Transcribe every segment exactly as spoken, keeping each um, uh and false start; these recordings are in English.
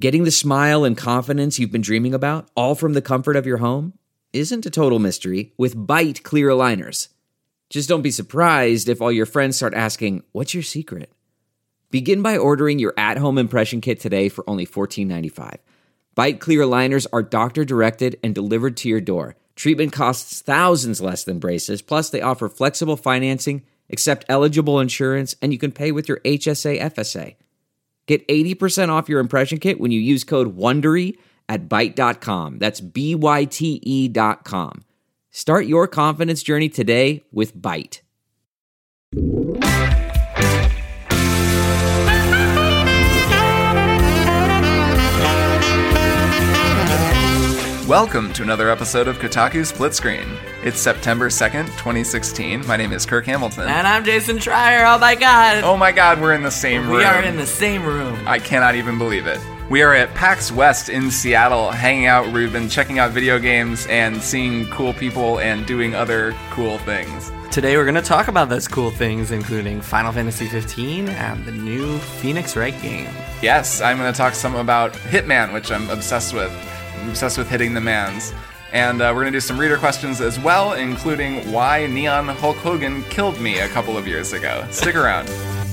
Getting the smile and confidence you've been dreaming about, all from the comfort of your home, isn't a total mystery with Byte clear aligners. Just don't be surprised if all your friends start asking, "What's your secret?" Begin by ordering your at-home impression kit today for only fourteen ninety-five. Byte clear aligners are doctor-directed and delivered to your door. Treatment costs thousands less than braces, plus they offer flexible financing, accept eligible insurance, and you can pay with your H S A F S A. Get eighty percent off your impression kit when you use code WONDERY at byte dot com. That's B Y T E dot com. Start your confidence journey today with Byte. Welcome to another episode of Kotaku Split Screen. It's September second, twenty sixteen. My name is Kirk Hamilton. And I'm Jason Schreier. Oh my god. Oh my god, we're in the same room. We are in the same room. I cannot even believe it. We are at PAX West in Seattle, hanging out, Ruben, checking out video games and seeing cool people and doing other cool things. Today we're going to talk about those cool things, including Final Fantasy fifteen and the new Phoenix Wright game. Yes, I'm going to talk some about Hitman, which I'm obsessed with. I'm obsessed with hitting the mans. And uh, we're going to do some reader questions as well, including why Neon Hulk Hogan killed me a couple of years ago. Stick around.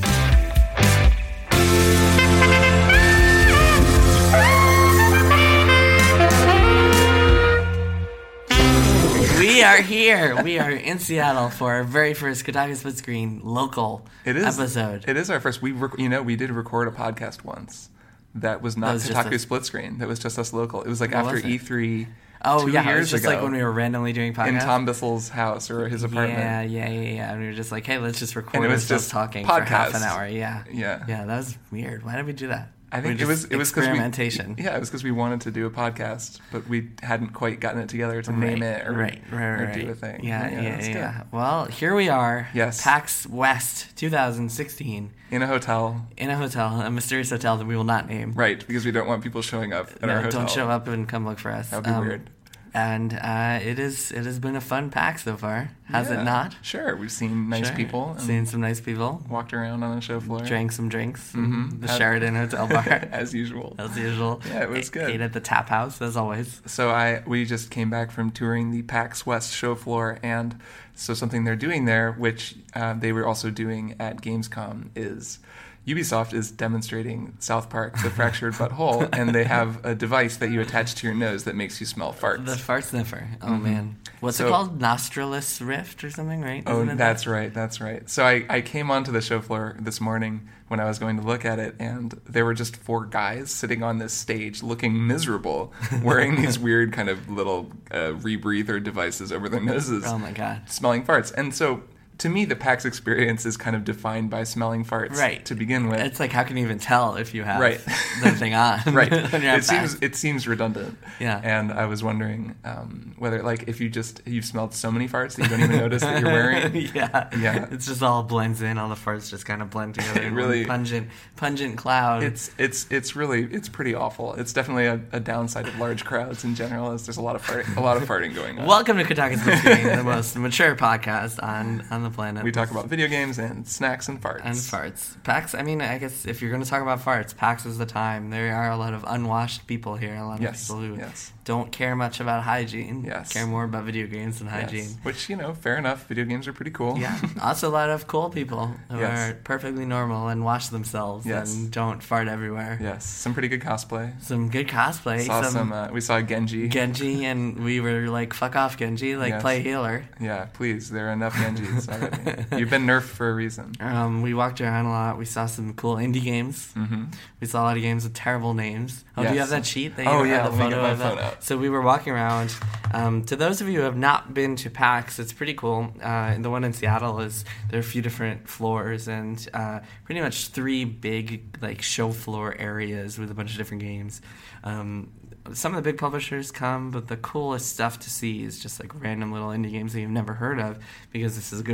We are here. We are in Seattle for our very first Kotaku Split Screen local it is, episode. It is our first. We, rec- you know, we did record a podcast once. That was not that was Kotaku a, Split Screen. That was just us local. It was like after E three. Oh two yeah, years it was just ago, like when we were randomly doing podcasts in Tom Bissell's house or his apartment. Yeah, yeah, yeah, yeah. And we were just like, hey, let's just record and it was ourselves just talking podcast. for half an hour. Yeah, yeah, yeah. That was weird. Why did we do that? I think we it was it was experimentation. We, yeah, it was because we wanted to do a podcast, but we hadn't quite gotten it together to right, name it or, right, right, or right. do a thing. Yeah, yeah, yeah, yeah. yeah. Good. Well, here we are. Yes, PAX West twenty sixteen. In a hotel. In a hotel, a mysterious hotel that we will not name. Right, because we don't want people showing up at no, our hotel. Don't show up and come look for us. That would be um, weird. And uh, it is it has been a fun PAX so far, has yeah, it not? Sure, we've seen nice sure. people. And seen some nice people. Walked around on the show floor. Drank some drinks. Mm-hmm. The Had, Sheraton Hotel bar. As usual. As usual. Yeah, it was A- good. Ate at the Tap House, as always. So I we just came back from touring the PAX West show floor, and so something they're doing there, which uh, they were also doing at Gamescom, is Ubisoft is demonstrating South Park: The Fractured But Whole, and they have a device that you attach to your nose that makes you smell farts. The fart sniffer. Oh, mm-hmm. man. What's so, it called? Nostrillus Rift or something, right? Oh, Isn't that's that? right. That's right. So I, I came onto the show floor this morning when I was going to look at it, and there were just four guys sitting on this stage looking miserable, wearing these weird kind of little uh, rebreather devices over their noses. Oh, my God. Smelling farts. And so to me, the PAX experience is kind of defined by smelling farts right. to begin with. It's like, how can you even tell if you have right. the thing on? Right. when you're it seems it seems redundant. Yeah. And I was wondering um, whether, like, if you just you've smelled so many farts that you don't even notice that you're wearing. yeah. Yeah. It's just all blends in. All the farts just kind of blend together. It really in one pungent, pungent cloud. It's it's it's really it's pretty awful. It's definitely a, a downside of large crowds in general. Is there's a lot of farting, a lot of farting going on. Welcome to Kotaku Split Screen, the most mature podcast on on the planet. We talk about video games and snacks and farts. And farts. PAX, I mean, I guess if you're going to talk about farts, PAX is the time. There are a lot of unwashed people here, a lot yes, of people who yes. don't care much about hygiene, yes. care more about video games than hygiene. Yes. Which, you know, fair enough. Video games are pretty cool. Yeah. Also a lot of cool people who yes. are perfectly normal and wash themselves yes. and don't fart everywhere. Yes. Some pretty good cosplay. Some good cosplay. Saw some, some uh, we saw Genji. Genji, and we were like, fuck off, Genji. Like, yes. play healer. Yeah, please. There are enough Genjis already. You've been nerfed for a reason. Um, we walked around a lot. We saw some cool indie games. Mm-hmm. We saw a lot of games with terrible names. Oh, yes. do you have that sheet? That you oh, have yeah. the Let me photo get my of phone that? out. So we were walking around. Um, to those of you who have not been to PAX, it's pretty cool. Uh, the one in Seattle is there are a few different floors and uh, pretty much three big like show floor areas with a bunch of different games. Um, some of the big publishers come, but the coolest stuff to see is just like random little indie games that you've never heard of, because this is a good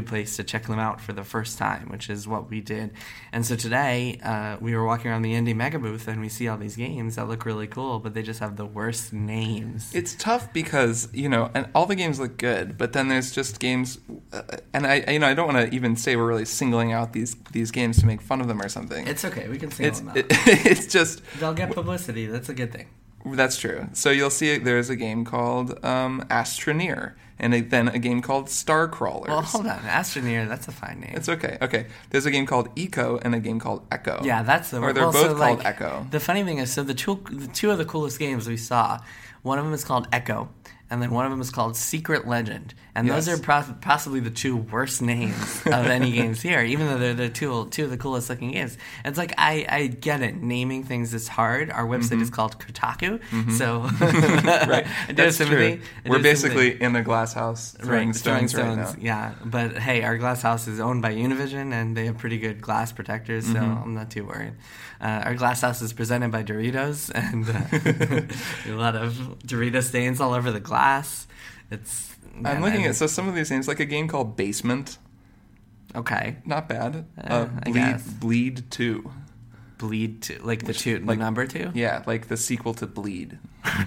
place to check them out for the first time, which is what we did. And so today, uh, we were walking around the Indie Mega booth, and we see all these games that look really cool, but they just have the worst names. It's tough because, you know, and all the games look good, but then there's just games, uh, and I, you know, I don't want to even say we're really singling out these these games to make fun of them or something. It's okay. We can single It's them out. it, it's just They'll get publicity. That's a good thing. that's true. So you'll see there's a game called um, Astroneer, and a, then a game called Star Crawlers. Well, hold on. Astroneer, that's a fine name. It's okay. Okay. There's a game called Eco and a game called Echo. Yeah, that's the Or they're well, both so, called like, Echo. The funny thing is, so the two, the two of the coolest games we saw, one of them is called Echo, and then one of them is called Secret Legend. And those Yes. are pro- possibly the two worst names of any games here, even though they're the two, two of the coolest looking games. And it's like, I, I get it. Naming things is hard. Our website Mm-hmm. is called Kotaku, so... Right. I do That's sympathy. true. I We're do basically sympathy. in a glass house throwing Right, stones, throwing right stones, now. yeah. But hey, our glass house is owned by Univision, and they have pretty good glass protectors, so Mm-hmm. I'm not too worried. Uh, our glass house is presented by Doritos, and uh, a lot of Dorito stains all over the glass. It's. I'm man, looking I- at so some of these names, like a game called Basement. Okay, Not bad. Uh, Uh, I Bleed, guess. Bleed two. bleed two, like the two, like- the number two. Yeah, like the sequel to Bleed.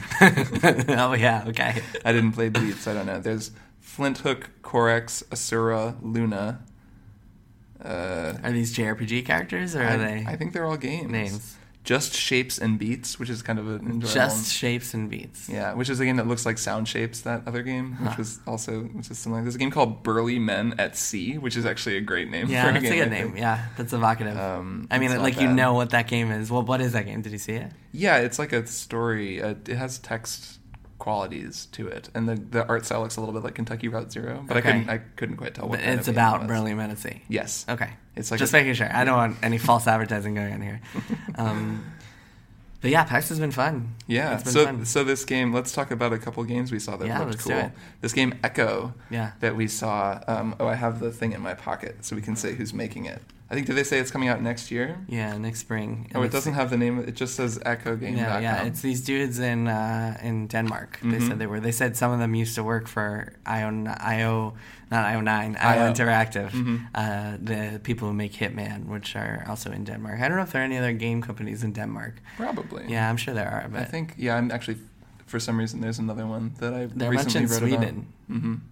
Oh yeah, okay. I didn't play Bleed, so I don't know. There's Flint Hook, Corex, Asura, Luna. Uh, Are these J R P G characters or are I, they I think they're all games. names? Just Shapes and Beats, which is kind of an enjoyable. Just shapes and beats. Yeah, which is a game that looks like Sound Shapes, that other game, which Huh. was also which is similar. There's a game called Burly Men at Sea, which is actually a great name Yeah, for a that's game. a good I name. think. Yeah, that's evocative. Um, I mean, it's not like you bad. know what that game is. Well, what is that game? Did you see it? Yeah, it's like a story. Uh, it has text qualities to it, and the the art style looks a little bit like Kentucky Route Zero, but Okay. I couldn't I couldn't quite tell what. But kind it's of game about it was. Burly Men at Sea. Yes. Okay. It's like Just a- making sure. I don't want any false advertising going on here. Um, but yeah, PAX has been fun. Yeah. It's been So fun. so this game. Let's talk about a couple games we saw that Yeah, looked let's do cool. it. This game Echo. Yeah. That we saw. Um, oh, I have the thing in my pocket, so we can say who's making it. I think did they say it's coming out next year? Yeah, next spring. Oh, it It's- doesn't have the name. It just says Echo Game. Yeah, yeah. It's these dudes in uh, in Denmark. They Mhm. said they were. They said some of them used to work for I O, I O not I O nine, I O I O. Interactive. Mhm. Uh, the people who make Hitman, which are also in Denmark. I don't know if there are any other game companies in Denmark. Probably. Yeah, I'm sure there are. But I think. Yeah, I'm actually. For some reason, there's another one that I they're much recently in read Sweden. about. Mm-hmm.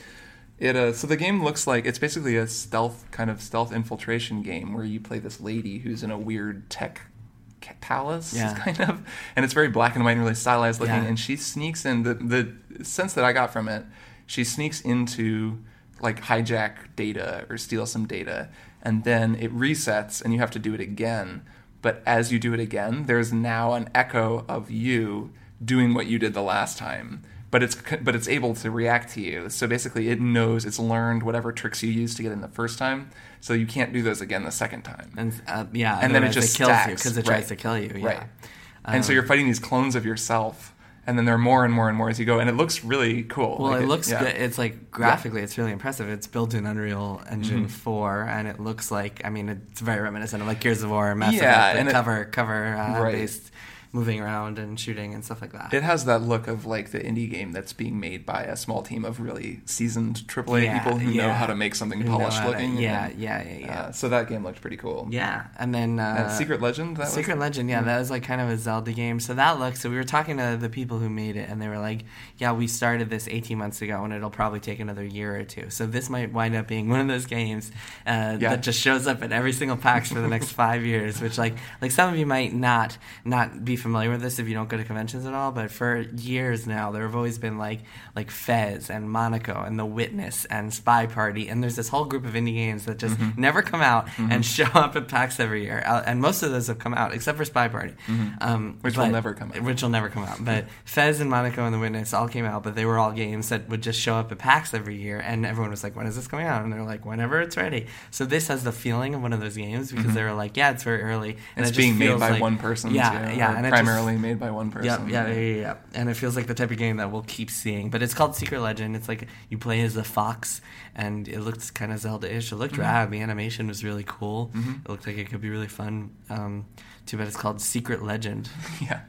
It uh, so the game looks like it's basically a stealth kind of stealth infiltration game where you play this lady who's in a weird tech ca- palace, Yeah. kind of, and it's very black and white and really stylized looking. Yeah. And she sneaks in. The the sense that I got from it, she sneaks into like hijack data or steal some data, and then it resets, and you have to do it again. But as you do it again, there's now an echo of you doing what you did the last time. But it's but it's able to react to you. So basically, it knows it's learned whatever tricks you used to get in the first time. So you can't do those again the second time. And uh, yeah, And then it otherwise just kills you stacks. because it Right. tries to kill you. Yeah. Right. and so Um, you're fighting these clones of yourself, and then there are more and more and more as you go, and it looks really cool. Well, Like it looks yeah. good. It's like graphically, it's really impressive. It's built in Unreal Engine Mhm. four, and it looks like, I mean, it's very reminiscent of like Gears of War, Mass Yeah, Effect, and the it- cover cover uh, Right. based, moving around and shooting and stuff like that. It has that look of like the indie game that's being made by a small team of really seasoned triple A Yeah, people who know yeah. how to make something Who know polished how to- looking. yeah, and, yeah, yeah, yeah. Uh, so that game looked pretty cool. Yeah, and then uh, And Secret Legend. That Secret was, Legend, yeah, Mhm. that was like kind of a Zelda game. So that looks. So we were talking to the people who made it, and they were like, "Yeah, we started this eighteen months ago, and it'll probably take another year or two. So this might wind up being one of those games uh, Yeah. that just shows up at every single PAX for the next five years. Which, like, like some of you might not not be familiar with this if you don't go to conventions at all. But for years now, there have always been like like Fez and Monaco and The Witness and Spy Party, and there's this whole group of indie games that just Mhm. never come out Mhm. and show up at PAX every year. Uh, and most of those have come out, except for Spy Party, Mhm. um, Which but- will never come out. Which will never come out. But Fez and Monaco and The Witness all came out, but they were all games that would just show up at PAX every year, and everyone was like, "When is this coming out?" And they're like, "Whenever it's ready." So this has the feeling of one of those games because Mhm. they were like, "Yeah, it's very early." And It's it just being made feels by like- one person. Yeah, too, yeah, or and it just- primarily made by one person. Yeah, yeah, yeah, yeah. And it feels like the type of game that we'll keep seeing. But it's called Secret Legend. It's like you play as a fox, and it looks kind of Zelda-ish. It looked Mhm. rad. The animation was really cool. Mhm. It looked like it could be really fun. Um, too bad it's called Secret Legend. Yeah.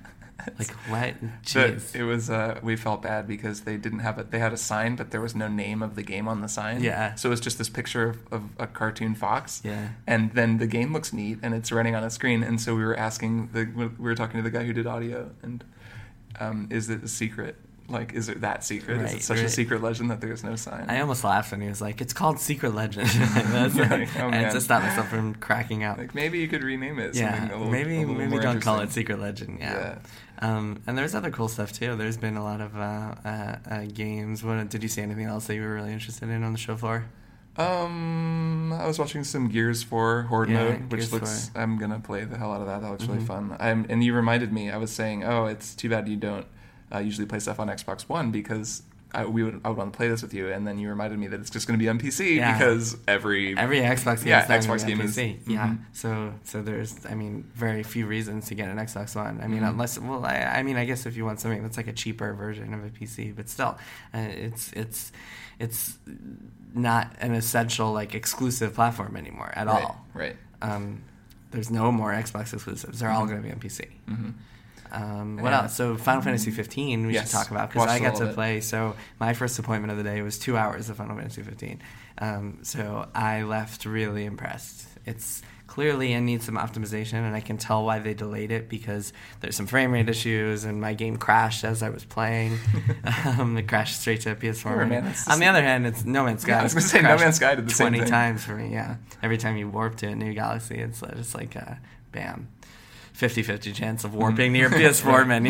Like what? So Jeez. it was. Uh, we felt bad because they didn't have it. They had a sign, but there was no name of the game on the sign. Yeah. So it was just this picture of, of a cartoon fox. Yeah. And then the game looks neat, and it's running on a screen. And so we were asking the. We were talking to the guy who did audio, and um, is it a secret? Like, is it that secret? Right, is it such right. a secret legend that there's no sign? I almost laughed when he was like, "It's called Secret Legend." That's Right. like, Oh, and man. it just stopped myself from cracking up. Like maybe you could rename it. Something Yeah, a little, maybe a little maybe more don't call it interesting. Secret Legend. Yeah. Um, and there's other cool stuff too. There's been a lot of uh, uh, uh, games. What did you see anything else that you were really interested in on the show floor? Um, I was watching some Gears four Horde Yeah, mode, which Gears looks. four. I'm gonna play the hell out of that. That looks really Mhm. fun. I'm, and you reminded me. I was saying, oh, it's too bad you don't uh, usually play stuff on Xbox One because I, we would I would want to play this with you. And then you reminded me that it's just gonna be on P C Yeah. because every Every Xbox game Yeah, is not Xbox gonna be game on is- P C. Yeah. mhm. So so there's I mean very few reasons to get an Xbox One. I mean Mhm. unless well I, I mean I guess if you want something that's like a cheaper version of a P C, but still uh, it's it's it's not an essential like exclusive platform anymore at right, all. Right. Um, there's no more Xbox exclusives. They're all Mhm. going to be on P C. Mm-hmm. Um, what Yeah. else? So Final Fantasy fifteen, we Yes. should talk about because Watched I a got little to bit. play. So my first appointment of the day was two hours of Final Fantasy fifteen. Um, so I left really impressed. It's clearly it needs some optimization, and I can tell why they delayed it because there's some frame rate issues, and my game crashed as I was playing. um, it crashed straight to P S four. Sure, man, it's On the other hand, it's No Man's Sky. Yeah, I was gonna say, No crashed Man's Sky did the same twenty thing. times for me. Yeah, every time you warp to a new galaxy, it's just like uh, bam. fifty-fifty chance of warping to your P S four menu.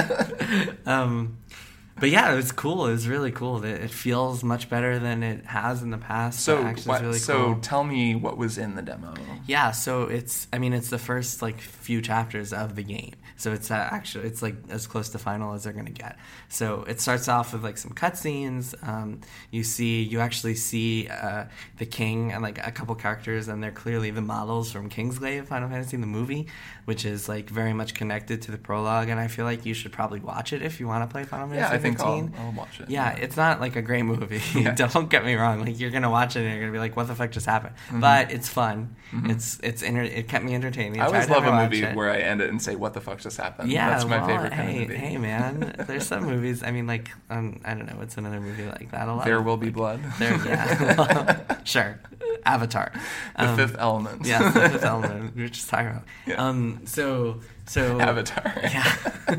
um, but yeah, it was cool. It was really cool. It, it feels much better than it has in the past. So, the action's what, really so cool. tell me what was in the demo. Yeah, so it's I mean it's the first like few chapters of the game. So it's uh, actually it's like as close to final as they're gonna get. So it starts off with like some cutscenes. Um, you see you actually see uh, the king and like a couple characters, and they're clearly the models from Kingsglaive Final Fantasy the movie, which is like very much connected to the prologue. And I feel like you should probably watch it if you want to play Final Fantasy Yeah, I think I'll, fifteen. I'll watch it. Yeah, it's not like a great movie. Yeah. Don't get me wrong. Like you're gonna watch it and you're gonna be like, "What the fuck just happened?" Mhm. But it's fun. Mhm. It's it's inter- it kept me entertaining. I always tried to love a watch movie it. where I end it and say, "What the fuck just happened?" Yeah, That's my well, favorite kind hey, of movie. hey, man. There's some movies. I mean, like um, I don't know. What's another movie like that? A lot. There of, Will Be like, Blood. There, yeah. Sure. Avatar. The Um, Fifth Element. Yeah, the Fifth Element. We were just talking about. Yeah. Um. So so. Avatar. Yeah.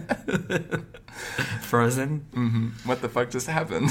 Frozen. hmm What the fuck just happened?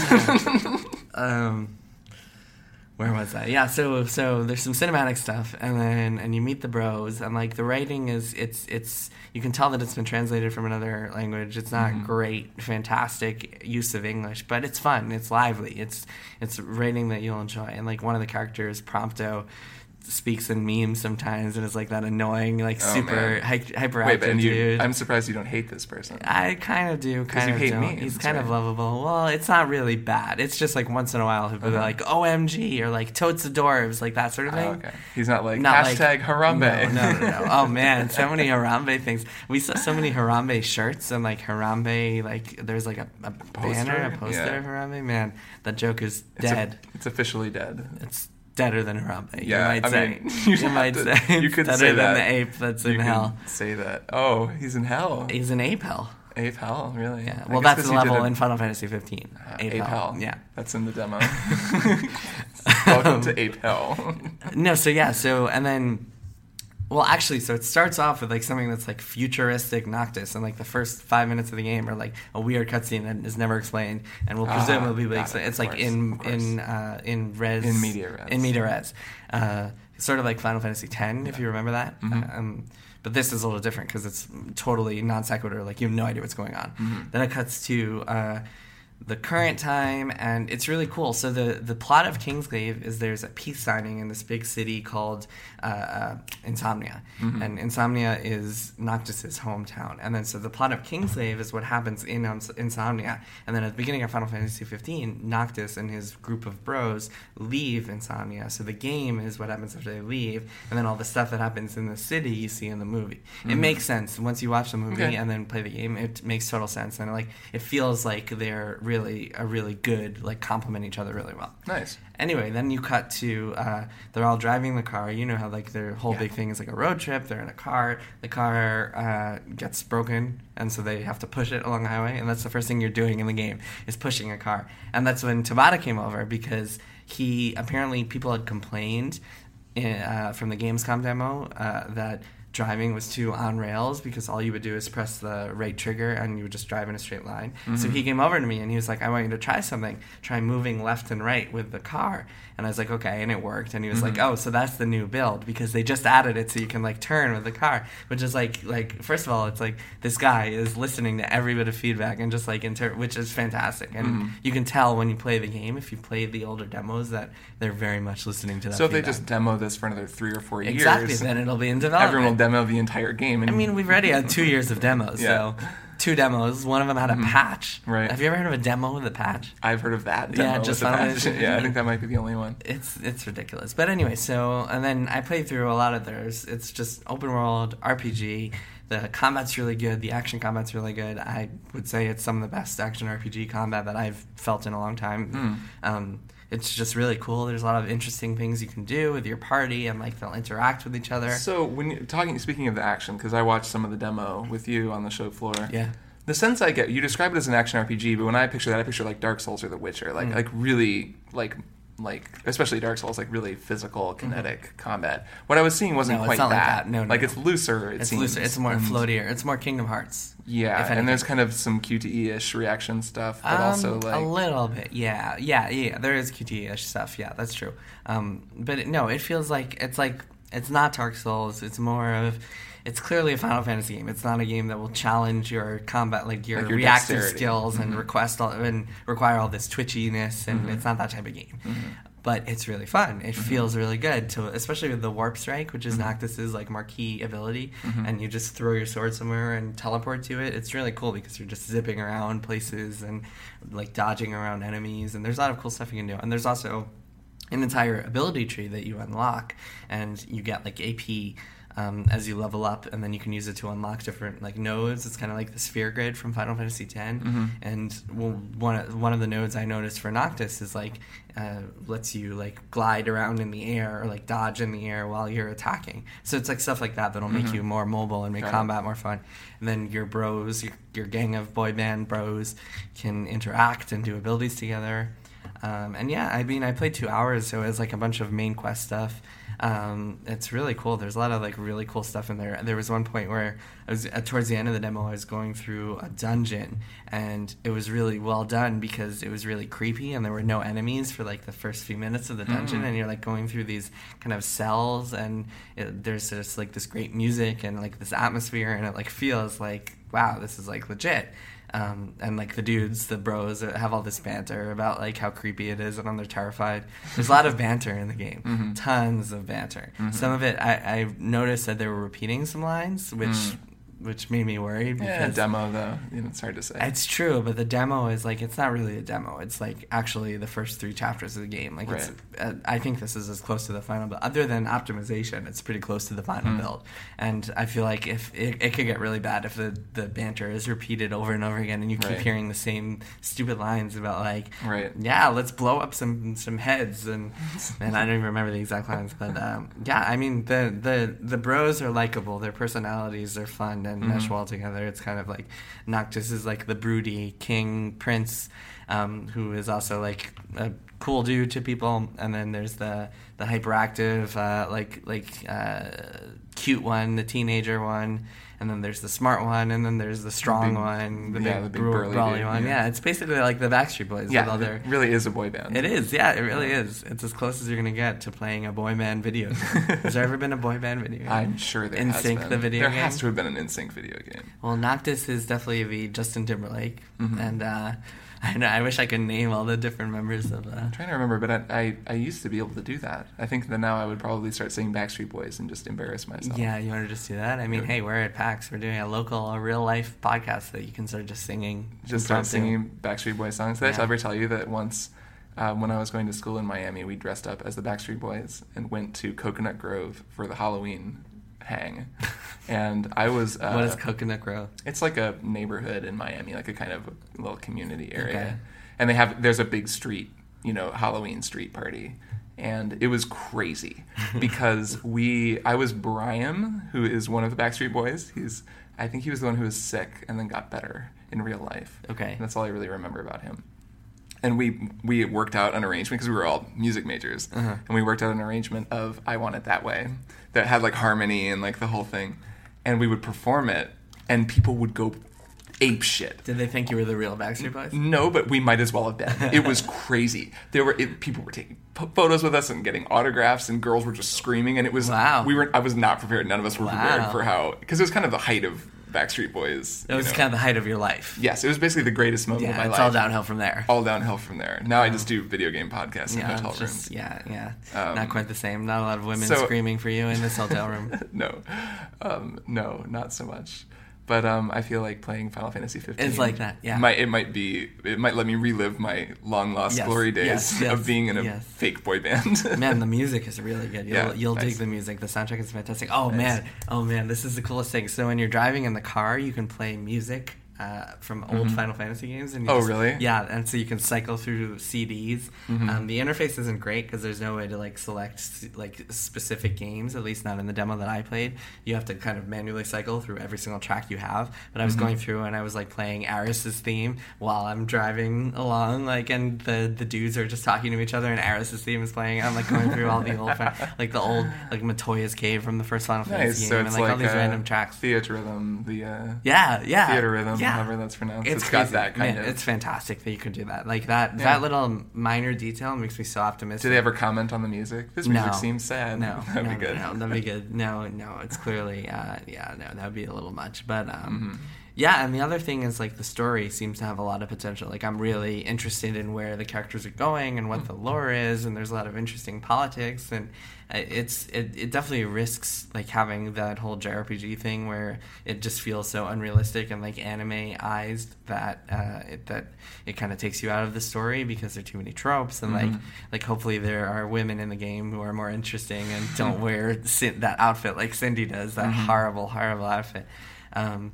um where was I? Yeah, so so there's some cinematic stuff, and then and you meet the bros, and like the writing is it's it's you can tell that it's been translated from another language. It's not Mhm. great, fantastic use of English, but it's fun. It's lively. It's it's writing that you'll enjoy. And like one of the characters, Prompto, speaks in memes sometimes, and is like that annoying, like Oh, super man. hy- hyperactive Wait, but and you, dude. I'm surprised you don't hate this person. I kind of do, kind you of hate don't. memes, He's kind of right? lovable. Well, it's not really bad. It's just like once in a while he'll be Uh-huh. like O M G or like totes adorbs, like that sort of thing. Oh, okay. He's not like Not like- hashtag Harambe. No, no, no, no. Oh man, so many Harambe things. We saw so many Harambe shirts and like Harambe, like there's like a, a banner, a poster Yeah. of Harambe. Man, that joke is It's a- dead. it's officially dead. It's deader than Harambe. Yeah, you might I say. mean, you you have might to- say. you It's could better say than that. the ape that's You in can hell. Say that. Oh, he's in hell. He's an ape hell. Ape hell, really? Yeah. I Well, guess that's 'cause the you did level a- in Final Fantasy fifteen. Uh, Ape, Ape hell. hell. Yeah. That's in the demo. Welcome to Ape hell. No, so yeah, so and then, well, actually, so it starts off with like something that's like futuristic Noctis, and like the first five minutes of the game are like a weird cutscene that is never explained, and will Ah, presumably be got explained. it, It's of like course, in of course. in uh, in res In media res. in media res, uh, sort of like Final Fantasy X, if you remember that. Mhm. Um, but this is a little different because it's totally non sequitur. Like you have no idea what's going on. Mhm. Then it cuts to uh, the current time, and it's really cool. So the, the plot of Kingsglaive is there's a peace signing in this big city called uh, uh, Insomnia, Mhm. and Insomnia is Noctis's hometown. And then so the plot of Kingsglaive is what happens in um, Insomnia, and then at the beginning of Final Fantasy fifteen, Noctis and his group of bros leave Insomnia. So the game is what happens after they leave, and then all the stuff that happens in the city you see in the movie. It Mhm. makes sense once you watch the movie Okay. and then play the game. It makes total sense, and like it feels like they're really are really good, like complement each other really well. Nice. Anyway, then you cut to uh, they're all driving the car. You know how like their whole Yeah. big thing is like a road trip. They're in a car. The car uh, gets broken, and so they have to push it along the highway. And that's the first thing you're doing in the game is pushing a car. And that's when Tabata came over because he apparently people had complained in, uh, from the Gamescom demo uh, that driving was too on rails because all you would do is press the right trigger and you would just drive in a straight line. Mm-hmm. So he came over to me and he was like, I want you to try something. Try moving left and right with the car. And I was like, okay, and it worked. And he was mm-hmm. like, oh, so that's the new build because they just added it so you can like turn with the car, which is like, like first of all, it's like this guy is listening to every bit of feedback and just like, inter- which is fantastic. And mm-hmm. you can tell when you play the game, if you play the older demos, that they're very much listening to that So if feedback. they just demo this for another three or four exactly, years. Exactly, then it'll be in development. Everyone will demo the entire game. And I mean, we've already had two years of demos, yeah. so two demos. One of them had a mm-hmm. patch. Right. Have you ever heard of a demo with a patch? I've heard of that demo yeah, just with a Final patch. Fantasy. Yeah, I think that might be the only one. It's it's ridiculous. But anyway, so and then I played through a lot of theirs. It's just open world R P G. The combat's really good. The action combat's really good. I would say it's some of the best action R P G combat that I've felt in a long time. Mm. Um, it's just really cool. There's a lot of interesting things you can do with your party, and like they'll interact with each other. So when you're talking, speaking of the action, because I watched some of the demo with you on the show floor. Yeah. The sense I get, you describe it as an action R P G, but when I picture that, I picture like Dark Souls or The Witcher, like mm. like really like. like especially Dark Souls, like really physical, kinetic mm-hmm. combat. What I was seeing wasn't no, quite it's not that. Like that. No, no, like no. it's looser. It it's seems. looser. It's more and, floatier. It's more Kingdom Hearts. Yeah, and there's kind of some Q T E-ish reaction stuff, but um, also like a little bit. Yeah, yeah, yeah. There is Q T E-ish stuff. Yeah, that's true. Um, but it, no, it feels like it's like it's not Dark Souls. It's more of. It's clearly a Final Fantasy game. It's not a game that will challenge your combat, like your, like your reactive dexterity. skills, mm-hmm. and request all, and require all this twitchiness. And mm-hmm. it's not that type of game. Mm-hmm. But it's really fun. It mm-hmm. feels really good, to, especially with the Warp Strike, which is mm-hmm. Noctis's like marquee ability, mm-hmm. and you just throw your sword somewhere and teleport to it. It's really cool because you're just zipping around places and like dodging around enemies, and there's a lot of cool stuff you can do. And there's also an entire ability tree that you unlock, and you get like A P Um, as you level up, and then you can use it to unlock different like nodes. It's kind of like the sphere grid from Final Fantasy X. Mm-hmm. And well, one of, one of the nodes I noticed for Noctis is like uh, lets you like glide around in the air or like dodge in the air while you're attacking. So it's like stuff like that that'll make mm-hmm. you more mobile and make Got combat it. more fun. And then your bros, your, your gang of boy band bros, can interact and do abilities together. Um, and yeah, I mean, I played two hours, so it was like a bunch of main quest stuff. Um, it's really cool. There's a lot of like really cool stuff in there. There was one point where I was uh, towards the end of the demo, I was going through a dungeon, and it was really well done because it was really creepy, and there were no enemies for like the first few minutes of the dungeon, mm. and you're like going through these kind of cells, and it, there's just like this great music and like this atmosphere, and it like feels like wow, this is like legit. Um, and like the dudes, the bros, have all this banter about like how creepy it is and they're terrified. There's a lot of banter in the game, mm-hmm. tons of banter. Mm-hmm. Some of it, I, I noticed that they were repeating some lines, which mm. which made me worried. Because yeah, demo though, you know, it's hard to say. It's true, but the demo is like it's not really a demo. It's like actually the first three chapters of the game. Like right. it's, uh, I think this is as close to the final build. Other than optimization, it's pretty close to the final mm. build. And I feel like if it, it could get really bad if the, the banter is repeated over and over again, and you keep right. hearing the same stupid lines about like, right. yeah, let's blow up some some heads, and and I don't even remember the exact lines, but um, yeah, I mean the the the bros are likable. Their personalities are fun and mm-hmm. mesh well together. It's kind of like Noctis is like the broody king prince, um, who is also like a cool dude to people, and then there's the the hyperactive uh, like like uh, cute one, the teenager one, and then there's the smart one, and then there's the strong the big, one, the yeah, big the big bro- burly brawly dude, one. yeah. yeah, it's basically like the Backstreet Boys. Yeah, with all their, it really is a boy band. It is, yeah, it really is. It's as close as you're gonna get to playing a boy band video game. Has there ever been a boy band video game? I'm sure there N has Sync been. the video there game? has to have been an N Sync video game. Well, Noctis is definitely the Justin Timberlake, mm-hmm. and uh, I know I wish I could name all the different members of. Uh, I'm trying to remember, but I, I I used to be able to do that. I think that now I would probably start singing Backstreet Boys and just embarrass myself. Yeah, you want to just do that? I mean, yeah. Hey, we're at PAX. We're doing a local, a real life podcast that you can start just singing. Just start singing Backstreet Boys songs. Did yeah. I ever tell you that once? Um, when I was going to school in Miami, we dressed up as the Backstreet Boys and went to Coconut Grove for the Halloween hang. And I was... Uh, what is Coconut Grove? It's like a neighborhood in Miami, like a kind of a little community area. Okay. and they have there's a big street, you know, Halloween street party. And it was crazy because we, I was Brian, who is one of the Backstreet Boys. He's, I think he was the one who was sick and then got better in real life. Okay. And that's all I really remember about him. And we we worked out an arrangement because we were all music majors, Uh-huh. and we worked out an arrangement of "I Want It That Way" that had like harmony and like the whole thing, and we would perform it, and people would go ape shit. Did they think you were the real Backstreet Boys? No, but we might as well have been. It was crazy. There were it, people were taking p- photos with us and getting autographs, and girls were just screaming. And it was Wow. we were. I was not prepared. None of us were Wow. prepared for how because it was kind of the height of Backstreet Boys. It was you know. kind of the height of your life. Yes, it was basically the greatest moment of Yeah, my it's life. all downhill from there. All downhill from there. Now I just do video game podcasts in yeah, hotel it's rooms. just, yeah, yeah. Um, Not quite the same. Not a lot of women so- screaming for you in this hotel room. no, um, no, not so much. But um, I feel like playing Final Fantasy fifteen. It's like that, yeah. Might, it might be. It might let me relive my long lost Yes, glory days yes, yes, of being in a yes. fake boy band. Man, the music is really good. You'll, Yeah, you'll nice. dig the music. The soundtrack is fantastic. Oh, Nice. man. Oh, man. This is the coolest thing. So when you're driving in the car, you can play music uh, from old Mhm. Final Fantasy games. And you Oh, just- really? Yeah, and so you can cycle through C Ds. Mhm. Um, the interface isn't great because there's no way to like select like specific games, at least not in the demo that I played. You have to kind of manually cycle through every single track you have. But I was Mhm. going through and I was like playing Aris's theme while I'm driving along, like, and the, the dudes are just talking to each other and Aris's theme is playing. I'm like going through all the old, fa- like the old, like Matoya's Cave from the first Final Fantasy Nice. game, So and it's like, like, all these uh, random tracks. Theater rhythm, the uh, Yeah, yeah. theater rhythm, yeah. however that's pronounced. It's, it's crazy. got that kind Man, of. It's fantastic that you could do that. Like that, Yeah. that little minor detail makes me so optimistic. Did they ever comment on the music? This music seems sad. No, that'd no, be good. No, that'd be good. No, no, it's clearly, uh, yeah, no, that'd be a little much. But um, Mhm. yeah, and the other thing is like the story seems to have a lot of potential. Like I'm really interested in where the characters are going and what the lore is, and there's a lot of interesting politics, and uh, it's it, it definitely risks like having that whole J R P G thing where it just feels so unrealistic and like anime-ized that uh, it, that it kind of takes you out of the story because there are too many tropes, and like Mhm. like hopefully there are women in the game who are more interesting and don't wear Cin- that outfit like Cindy does, that Mhm. horrible horrible outfit. Um,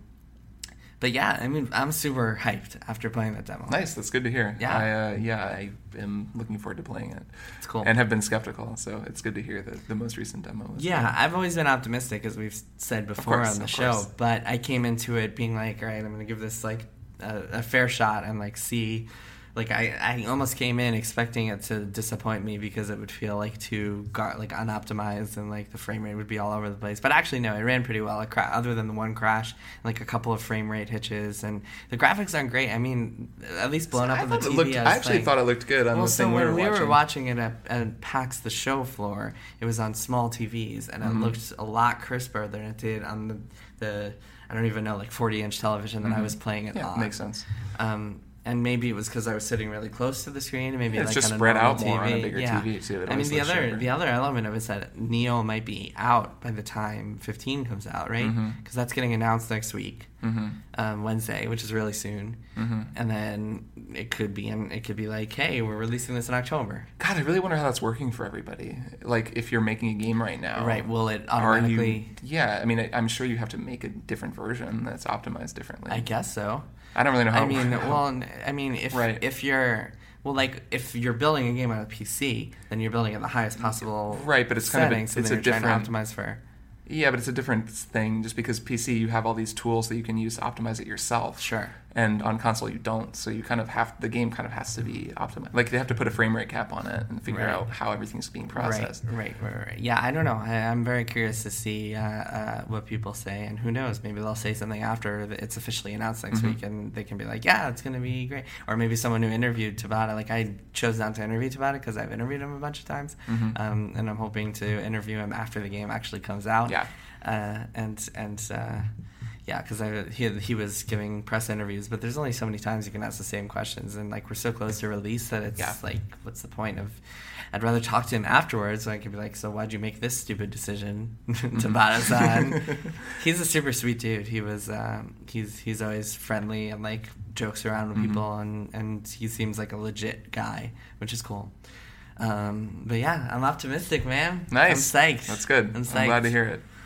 but yeah, I mean, I'm super hyped after playing that demo. Nice. That's good to hear. Yeah. I, uh, yeah, I am looking forward to playing it. It's cool. And have been skeptical, so it's good to hear that the most recent demo was Yeah, good. I've always been optimistic, as we've said before course, on the of show. course. But I came into it being like, all right, I'm going to give this like a, a fair shot and like see. Like I, I almost came in expecting it to disappoint me because it would feel like too gar- like unoptimized and like the frame rate would be all over the place. But actually, no, it ran pretty well. It cra- other than the one crash, like a couple of frame rate hitches, and the graphics aren't great. I mean, at least blown up I on the thought T it V. looked- I, I was actually playing. thought it looked good on well, the so thing we when were we watching. were watching it at, at PAX the show floor, it was on small T Vs, and it Mhm. looked a lot crisper than it did on the the I don't even know like forty inch television that I Mhm. was playing it Yeah, on. makes sense. Um, and maybe it was because I was sitting really close to the screen, and maybe Yeah, it's like just on a spread normal out more on a T V. bigger yeah. T V, too. It I mean, always the looks other sharper. the other element of it is that Neo might be out by the time fifteen comes out, right? Mhm. Because that's getting announced next week, Mm-hmm. um, Wednesday, which is really soon. Mm-hmm. And then it could be, and it could be like, hey, we're releasing this in October. God, I really wonder how that's working for everybody. Like, if you're making a game right now, Right? Will it are automatically? you? Yeah, I mean, I, I'm sure you have to make a different version that's optimized differently. I guess so. I don't really know how. I it mean, works. well, I mean, if Right. if you're well, like if you're building a game on a P C, then you're building at the highest possible Right, but it's kind of a- settings, so it's then a you're trying different- to optimize for. Yeah, but it's a different thing. Just because P C, you have all these tools that you can use to optimize it yourself. Sure. And on console, you don't. So you kind of have the game kind of has to be optimized. Like they have to put a frame rate cap on it and figure Right. out how everything's being processed. Right, right, right, right. Yeah, I don't know. I, I'm very curious to see uh, uh, what people say, and who knows? Maybe they'll say something after it's officially announced next Mhm. week, and they can be like, "Yeah, it's going to be great." Or maybe someone who interviewed Tabata. Like I chose not to interview Tabata because I've interviewed him a bunch of times, Mhm. um, and I'm hoping to interview him after the game actually comes out. Yeah. Uh, and and uh, yeah, because he he was giving press interviews, but there's only so many times you can ask the same questions, and like we're so close to release that it's Yeah. like, what's the point of? I'd rather talk to him afterwards, so I could be like, so why'd you make this stupid decision, Tabata-san? He's a super sweet dude. He was um, he's he's always friendly and like jokes around with Mhm. people, and and he seems like a legit guy, which is cool. Um, but yeah, I'm optimistic, man. Nice. I'm psyched. That's good. I'm I'm psyched. glad to hear it.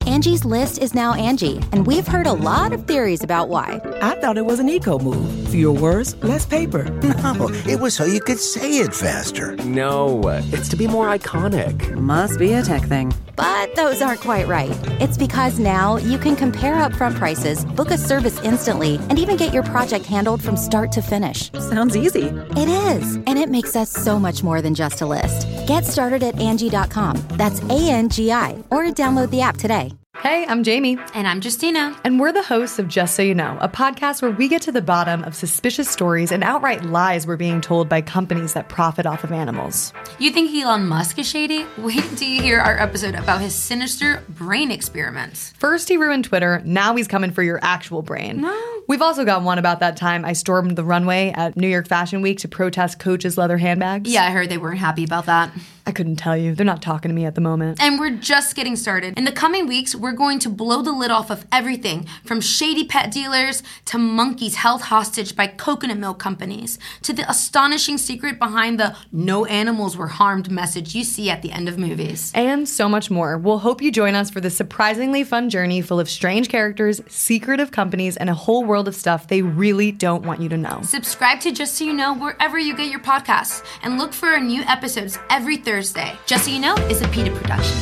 Angie's List is now Angie, and we've heard a lot of theories about why. I thought it was an eco move. Fewer words, less paper. No, it was so you could say it faster. No, it's to be more iconic. Must be a tech thing. But those aren't quite right. It's because now you can compare upfront prices, book a service instantly, and even get your project handled from start to finish. Sounds easy. It is, and it makes us so much more than just a list. Get started at Angie dot com. That's A N G I, or download the app today. Hey, I'm Jamie. And I'm Justina. And we're the hosts of Just So You Know, a podcast where we get to the bottom of suspicious stories and outright lies we're being told by companies that profit off of animals. You think Elon Musk is shady? Wait until you hear our episode about his sinister brain experiments. First he ruined Twitter, now he's coming for your actual brain. No. We've also got one about that time I stormed the runway at New York Fashion Week to protest Coach's leather handbags. Yeah, I heard they weren't happy about that. I couldn't tell you. They're not talking to me at the moment. And we're just getting started. In the coming weeks, we're going to blow the lid off of everything from shady pet dealers to monkeys held hostage by coconut milk companies to the astonishing secret behind the no animals were harmed message you see at the end of movies. And so much more. We'll hope you join us for this surprisingly fun journey full of strange characters, secretive companies, and a whole world of stuff they really don't want you to know. Subscribe to Just So You Know wherever you get your podcasts and look for our new episodes every Thursday. Just So You Know is a PETA production.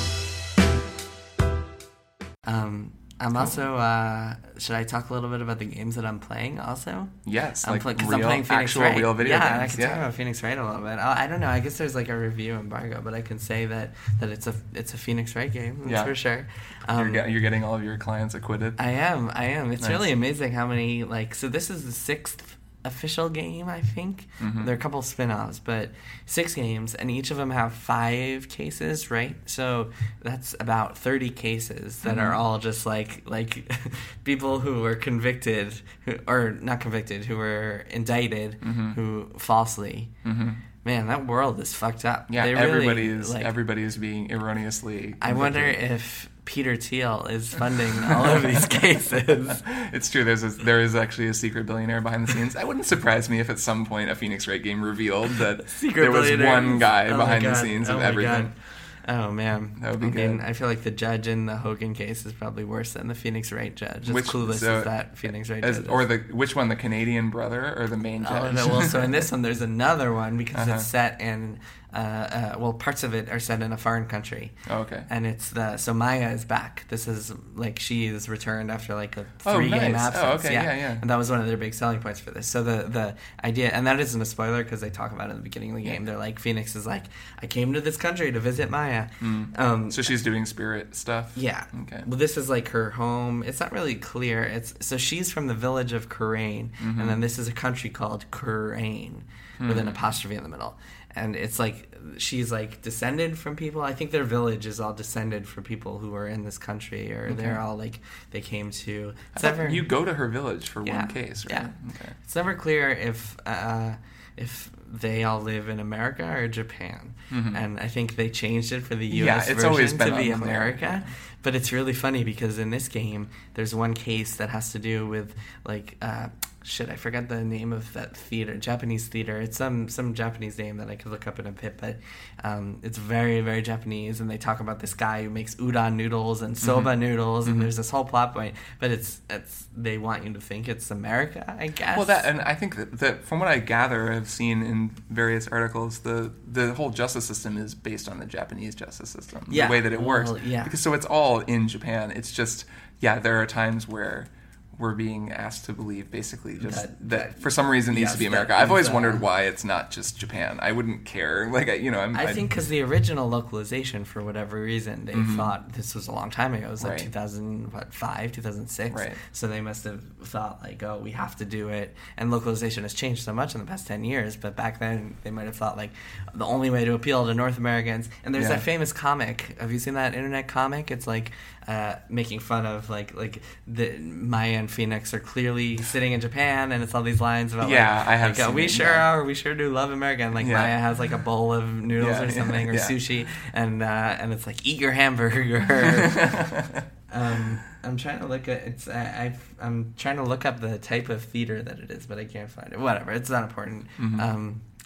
Um, I'm also, uh, should I talk a little bit about the games that I'm playing also? Yes, I'm like pl- real, I'm playing Phoenix actual Wright. real video yeah, games. I can Yeah, talk about Phoenix Wright a little bit. I, I don't know. I guess there's like a review embargo, but I can say that, that it's a it's a Phoenix Wright game. That's Yeah. for sure. you're, Um, get, you're getting all of your clients acquitted. I am. I am. It's Nice. really amazing how many like. So this is the sixth official game, I think. Mhm. There are a couple of spin-offs, but six games, and each of them have five cases, right? So that's about thirty cases that Mhm. are all just like like people who were convicted, who, or not convicted, who were indicted, Mhm. who falsely. Mhm. Man, that world is fucked up. Yeah, They really, everybody is like, everybody is being erroneously I wonder convicted. if Peter Thiel is funding all of these cases. It's true. There's a, there is actually a secret billionaire behind the scenes. It wouldn't surprise me if at some point a Phoenix Wright game revealed that Secret there was billionaire. one guy Oh my behind the God. scenes Oh of my everything. God. Oh man, That would be I mean, good. I feel like the judge in the Hogan case is probably worse than the Phoenix Wright judge. As Which- clueless so, as that Phoenix Wright As, judge. or is. the which one, the Canadian brother or the main Oh, judge? no, well, so in this one, there's another one because Uh-huh. it's set in, uh, uh, well, parts of it are set in a foreign country. Oh, okay. And it's the, so Maya is back. This is like, she is returned after like a Oh, three game nice. absence. Oh, okay, yeah, yeah. And that was one of their big selling points for this. So the, the idea, and that isn't a spoiler because they talk about it at the beginning of the game. They're like, Phoenix is like, I came to this country to visit Maya. Mm. Um, So she's doing spirit stuff. yeah. Okay. Well, this is like her home. It's not really clear. It's so she's from the village of Kurain, Mhm. and then this is a country called Kurain with an Hmm. apostrophe in the middle. And it's like she's like descended from people. I think their village is all descended from people who were in this country, or Okay. they're all like they came to. I It's thought never, you go to her village for Yeah, one case, right? yeah. Okay. It's never clear if uh, if they all live in America or Japan, Mhm. and I think they changed it for the U S Yeah, it's version always been to be unclear. America. But it's really funny because in this game, there's one case that has to do with like. Uh, Shit, I forgot the name of that theater, Japanese theater. It's some some Japanese name that I could look up in a bit, but um, it's very, very Japanese. And they talk about this guy who makes udon noodles and soba Mhm. noodles, Mhm. and there's this whole plot point. But it's it's they want you to think it's America, I guess. Well, that and I think that, that from what I gather, I've seen in various articles, the the whole justice system is based on the Japanese justice system, Yeah, the way that it works. well, yeah. Because so it's all in Japan. It's just yeah, there are times where we're being asked to believe basically just that, That- that, that- for some reason needs yes, to be that America. I've always is, uh, wondered why it's not just Japan. I wouldn't care. Like I, you know, I'm, I I'd- think because the original localization, for whatever reason, they Mhm. thought this was a long time ago. It was like Right. two thousand five, two thousand six. Right. So they must have thought like, oh, we have to do it. And localization has changed so much in the past ten years. But back then, they might have thought like the only way to appeal to North Americans. And there's Yeah. that famous comic. Have you seen that internet comic? It's like uh, making fun of like like the Maya and Phoenix are clearly sitting in Japan, and it's all these lines about Yeah, like, I have like, uh, seen we it, sure yeah. are, we sure do love America, and like Yeah. Maya has like a bowl of noodles Yeah, or something or yeah. sushi, and uh, and it's like eat your hamburger. um, I'm trying to look at it's. I, I've, I'm trying to look up the type of theater that it is, but I can't find it. Whatever, it's not important. Mhm. Um,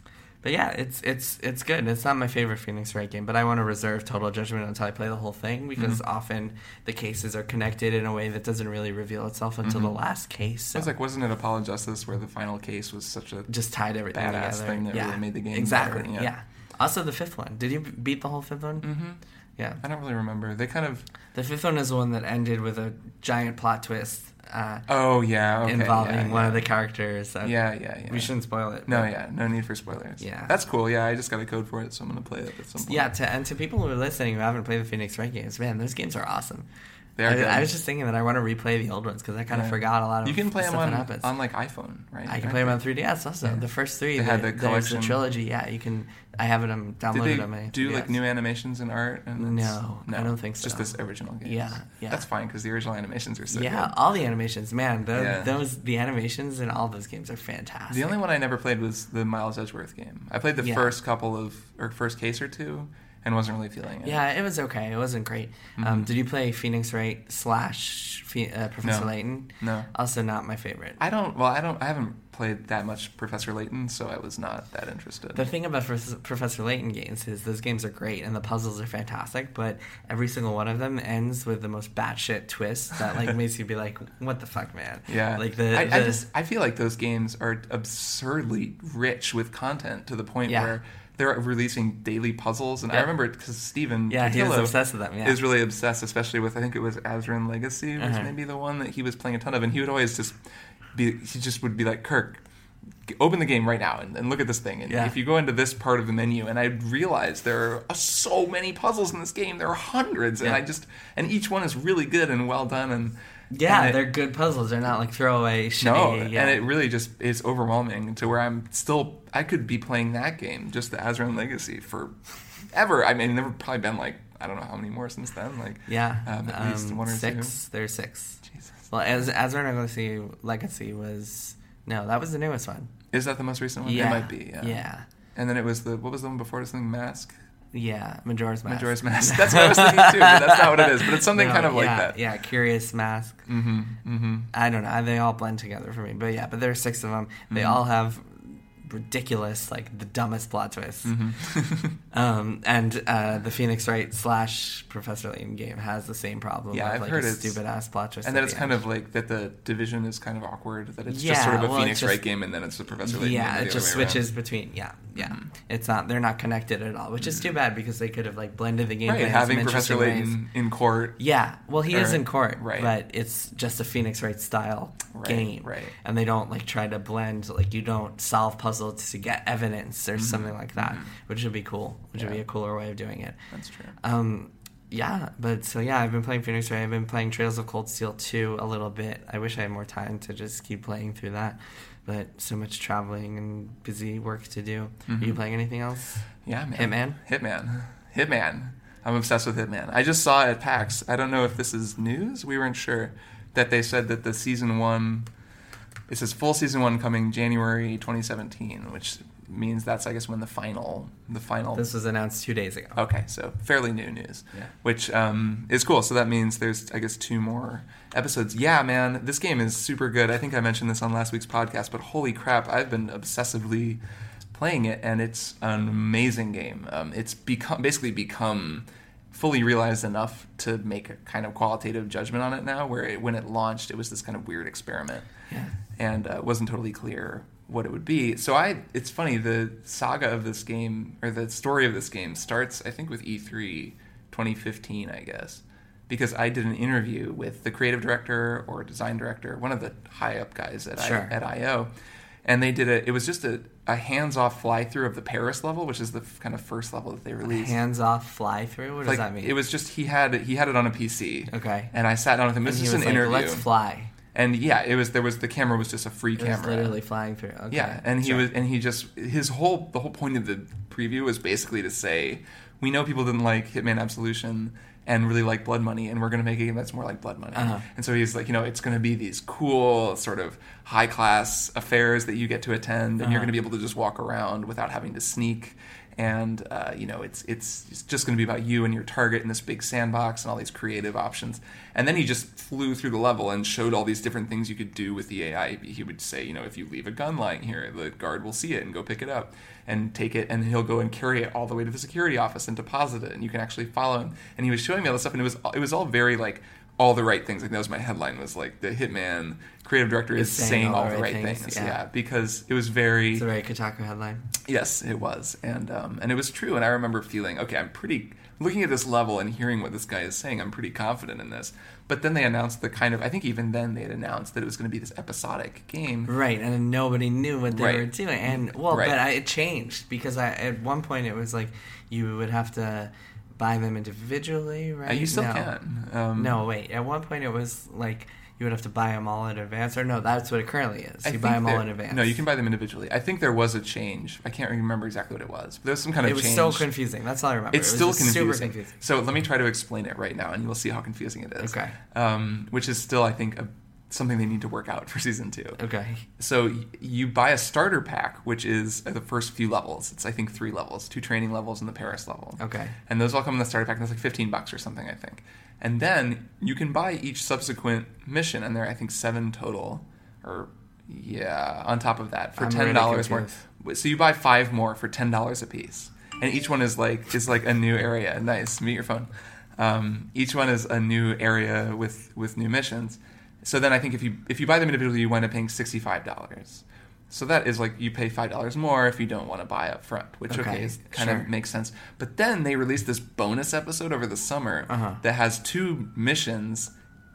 But yeah, it's it's it's good. It's not my favorite Phoenix Wright game, but I want to reserve total judgment until I play the whole thing because mm-hmm. often the cases are connected in a way that doesn't really reveal itself until mm-hmm. the last case. So. It was like, wasn't it Apollo Justice where the final case was such a just tied everything badass together. thing that yeah. really made the game exactly. better? Yeah. yeah. Also, the fifth one. Did you beat the whole fifth one? Mm-hmm. Yeah. I don't really remember. They kind of the fifth one is the one that ended with a giant plot twist. Uh, oh yeah, okay, involving yeah, one yeah. of the characters. So yeah, yeah, yeah. We shouldn't spoil it. No, yeah, no need for spoilers. Yeah, that's cool. Yeah, I just got a code for it, so I'm gonna play it at some point. Yeah, to, and to people who are listening who haven't played the Phoenix Wright games, man, those games are awesome. They are I, good. I was just thinking that I want to replay the old ones because I kind of yeah. forgot a lot of. You can play stuff them on, that happens. on like iPhone, right? I can play them on three D S also. Yeah. The first three, they the, had the there's collection. the trilogy. Yeah, you can. I have it um, downloaded Did they on my. do three D S. like new animations and art? And no, no, I don't think so. Just this original game. Yeah, yeah. That's fine because the original animations are so yeah, good. all the animations, man. Those, yeah. those the animations in all those games are fantastic. The only one I never played was the Miles Edgeworth game. I played the yeah. first couple of or first case or two. And wasn't really feeling it. Yeah, it was okay. It wasn't great. Mm-hmm. Um, did you play Phoenix Wright slash uh, Professor no. Layton? No. Also not my favorite. I don't. Well, I don't. I haven't played that much Professor Layton, so I was not that interested. The thing about Professor Layton games is those games are great and the puzzles are fantastic, but every single one of them ends with the most batshit twist that like makes you be like, "What the fuck, man?" Yeah. Like the. I, the I just I feel like those games are absurdly rich with content to the point yeah. where. They're releasing daily puzzles, and yep. I remember because Steven yeah, he was obsessed with them. Yeah, is really obsessed, especially with I think it was Azran Legacy was uh-huh. maybe the one that he was playing a ton of, and he would always just be he just would be like, Kirk, open the game right now and, and look at this thing, and yeah. if you go into this part of the menu, and I realized there are so many puzzles in this game, there are hundreds, and yeah. I just and each one is really good and well done, and. Yeah, and it, they're good puzzles. They're not like throwaway shitty. No, yeah. and it really just is overwhelming to where I'm still. I could be playing that game, just the Azran Legacy, for ever. I mean, there have probably been like I don't know how many more since then. Like yeah, um, at um, least one or six. two. There's six. Jesus. Well, as Azran Legacy Legacy was no, that was the newest one. Is that the most recent one? Yeah, it might be. Yeah. yeah. And then it was the what was the one before? Something Mask. Yeah, Majora's Mask. Majora's Mask. That's what I was thinking too, but that's not what it is. But it's something no, kind of like yeah, that. Yeah, Curious Mask. Mm-hmm. Mm-hmm. I don't know. They all blend together for me. But yeah, but there are six of them. They mm-hmm. all have ridiculous, like the dumbest plot twists. Mm-hmm. um, and uh, the Phoenix Wright slash Professor Layton game has the same problem. Yeah, of, I've like, heard a it's stupid ass plot twist. And then it's the kind end. of like that the division is kind of awkward. That it's yeah, just sort of a well, Phoenix just, Wright game, and then it's the Professor Layton yeah, game. it just switches between. Yeah, yeah. Mm-hmm. It's not. They're not connected at all, which mm-hmm. is too bad because they could have like blended the game. Right, having Professor Layton ways. in court. Yeah, well, he or, is in court, right. but it's just a Phoenix Wright style right, game, right? And they don't like try to blend. Like you don't solve puzzles to get evidence or mm-hmm. something like that, mm-hmm. which would be cool. Which yeah. would be a cooler way of doing it. That's true. Um, yeah, but so yeah, I've been playing Phoenix Wright. I've been playing Trails of Cold Steel two a little bit. I wish I had more time to just keep playing through that, but so much traveling and busy work to do. Mm-hmm. Are you playing anything else? Yeah, man. Hitman? Hitman. Hitman. I'm obsessed with Hitman. I just saw at PAX, I don't know if this is news, we weren't sure, that they said that the season one, it says full season one coming January twenty seventeen, which means that's, I guess, when the final, the final... This was announced two days ago. Okay, so fairly new news, yeah. which um, is cool. So that means there's, I guess, two more episodes. Yeah, man, this game is super good. I think I mentioned this on last week's podcast, but holy crap, I've been obsessively playing it, and it's an amazing game. Um, it's become basically become fully realized enough to make a kind of qualitative judgment on it now, where it, when it launched, it was this kind of weird experiment, yeah. and uh, wasn't totally clear what it would be. So I, it's funny, the saga of this game, or the story of this game starts, I think, with E three twenty fifteen, I guess, because I did an interview with the creative director or design director, one of the high up guys at, sure. I, at I O, and they did a, it was just a, a hands-off fly-through of the Paris level, which is the f- kind of first level that they released. Hands-off fly-through? What does like, that mean? It was just, he had he had it on a P C. Okay. And I sat down with him. This and is he an was like, interview. Let's fly. And yeah, it was there was the camera was just a free it camera. Was literally flying through. Okay. Yeah, and he sure. was and he just his whole the whole point of the preview was basically to say, we know people didn't like Hitman Absolution and really like Blood Money, and we're going to make a game that's more like Blood Money. Uh-huh. And so he's like, you know, it's going to be these cool sort of high class affairs that you get to attend, and uh-huh. you're going to be able to just walk around without having to sneak. and uh, you know it's it's it's just going to be about you and your target in this big sandbox and all these creative options. And then he just flew through the level and showed all these different things you could do with the A I. He would say, you know, if you leave a gun lying here, the guard will see it and go pick it up and take it, and he'll go and carry it all the way to the security office and deposit it, and you can actually follow him. And he was showing me all this stuff, and it was it was all very like all the right things. Like that was my headline, was like the Hitman creative director is saying, saying all, all the right, right things. things. Yeah. yeah, because it was very. It's a very Kotaku headline. Yes, it was, and um, and it was true. And I remember feeling, okay, I'm pretty looking at this level and hearing what this guy is saying. I'm pretty confident in this. But then they announced the kind of, I think even then they had announced that it was going to be this episodic game. Right, and nobody knew what they right. were doing. And well, right. but I, it changed because I, at one point it was like you would have to buy them individually, right? Uh, you still no. can. Um, no, wait. At one point it was like you would have to buy them all in advance, or no, that's what it currently is. I you buy them all in advance. No, you can buy them individually. I think there was a change. I can't remember exactly what it was. But there was some kind of change. change. It was so confusing. That's all I remember. It's it still was confusing. Super confusing. So let me try to explain it right now, and you'll see how confusing it is. Okay. Um, which is still, I think, a, something they need to work out for season two. Okay. So y- you buy a starter pack, which is the first few levels. It's, I think, three levels, two training levels and the Paris level. Okay. And those all come in the starter pack, and that's like fifteen bucks or something, I think. And then you can buy each subsequent mission, and there are, I think, seven total, or yeah, on top of that for ten dollars more. So you buy five more for ten dollars a piece, and each one is like is like a new area. Nice, mute your phone. Um, each one is a new area with with new missions. So then I think if you if you buy them individually, you wind up paying sixty-five dollars. So that is like you pay five dollars more if you don't want to buy up front, which okay, okay is, kind sure. of makes sense. But then they released this bonus episode over the summer uh-huh. that has two missions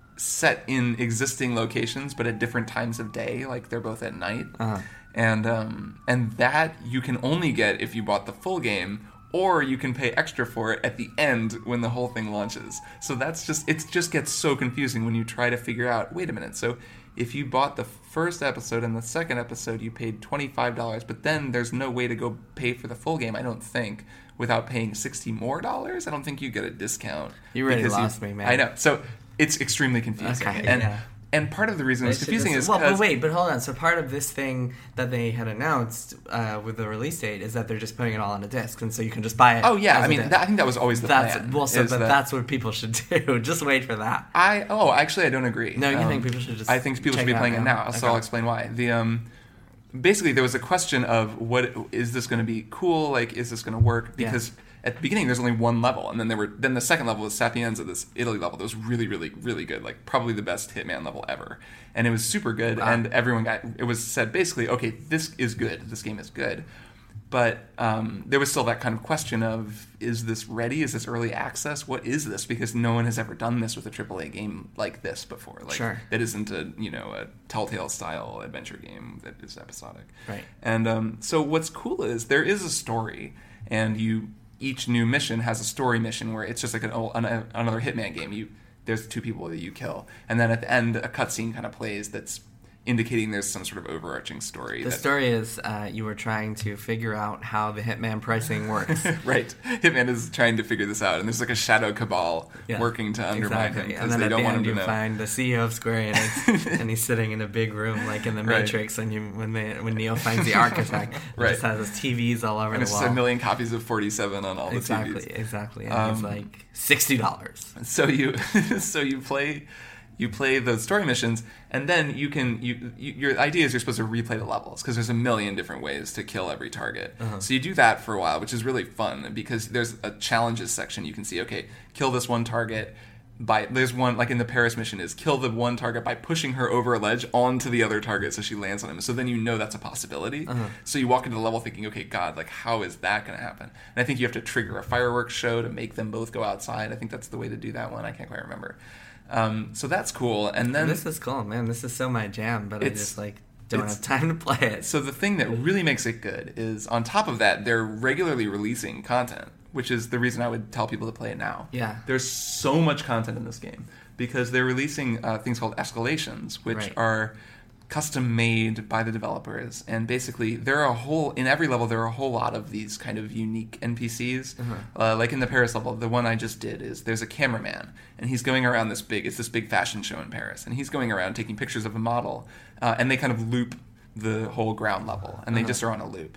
set in existing locations but at different times of day, like they're both at night. Uh-huh. And um, and that you can only get if you bought the full game, or you can pay extra for it at the end when the whole thing launches. So that's just it just gets so confusing when you try to figure out, wait a minute, so if you bought the first episode and the second episode, you paid twenty-five dollars, but then there's no way to go pay for the full game, I don't think, without paying sixty more dollars. I don't think you get a discount. You really lost you, me, man. I know. So it's extremely confusing. Okay, and yeah. And part of the reason it's confusing is well, because... but wait, but hold on. So part of this thing that they had announced uh, with the release date is that they're just putting it all on a disc, and so you can just buy it. Oh yeah, I mean, that, I think that was always the that's, plan. Well, so but that, that's what people should do. Just wait for that. I oh, actually, I don't agree. No, you um, think people should just? I think people should be playing it now. now. So okay. I'll explain why. The um, basically there was a question of what is this going to be cool? Like, is this going to work? Because yeah. at the beginning, there's only one level, and then there were then the second level was Sapienza, this Italy level that was really, really, really good, like probably the best Hitman level ever, and it was super good. Wow. And everyone got it was said basically, okay, this is good, this game is good, but um, there was still that kind of question of, is this ready? Is this early access? What is this? Because no one has ever done this with a triple A game like this before, like sure. that isn't a you know a Telltale style adventure game that is episodic, right? And um, so what's cool is there is a story, and you. Each new mission has a story mission where it's just like an, an, another Hitman game. You there's two people that you kill, and then at the end a cutscene kind of plays that's indicating there's some sort of overarching story. The that, story is uh, you were trying to figure out how the Hitman pricing works. Right. Hitman is trying to figure this out, and there's like a shadow cabal yeah, working to undermine exactly. him because they don't the want him end to you know. Find the C E O of Square Enix, and he's sitting in a big room like in the right. Matrix, and you, when they, when Neo finds the architect, he right. just has his T Vs all over and the wall. And it's a million copies of forty-seven on all exactly, the T Vs. Exactly, exactly. And um, he's like, sixty dollars. So you, so you play... You play the story missions, and then you can. You, you your idea is you're supposed to replay the levels because there's a million different ways to kill every target. Uh-huh. So you do that for a while, which is really fun because there's a challenges section. You can see, okay, kill this one target by. There's one like in the Paris mission is kill the one target by pushing her over a ledge onto the other target so she lands on him. So then you know that's a possibility. Uh-huh. So you walk into the level thinking, okay, God, like how is that going to happen? And I think you have to trigger a fireworks show to make them both go outside. I think that's the way to do that one. I can't quite remember. Um, so that's cool, and then this is cool, man. This is so my jam, but I just like don't have time to play it. So the thing that really makes it good is, on top of that, they're regularly releasing content, which is the reason I would tell people to play it now. Yeah, there's so much content in this game because they're releasing uh, things called escalations, which right. are custom made by the developers, and basically there are a whole in every level there are a whole lot of these kind of unique N P Cs. Uh-huh. Uh, like in the Paris level, the one I just did is there's a cameraman, and he's going around this big it's this big fashion show in Paris, and he's going around taking pictures of a model, uh, and they kind of loop the whole ground level, and they uh-huh. just are on a loop.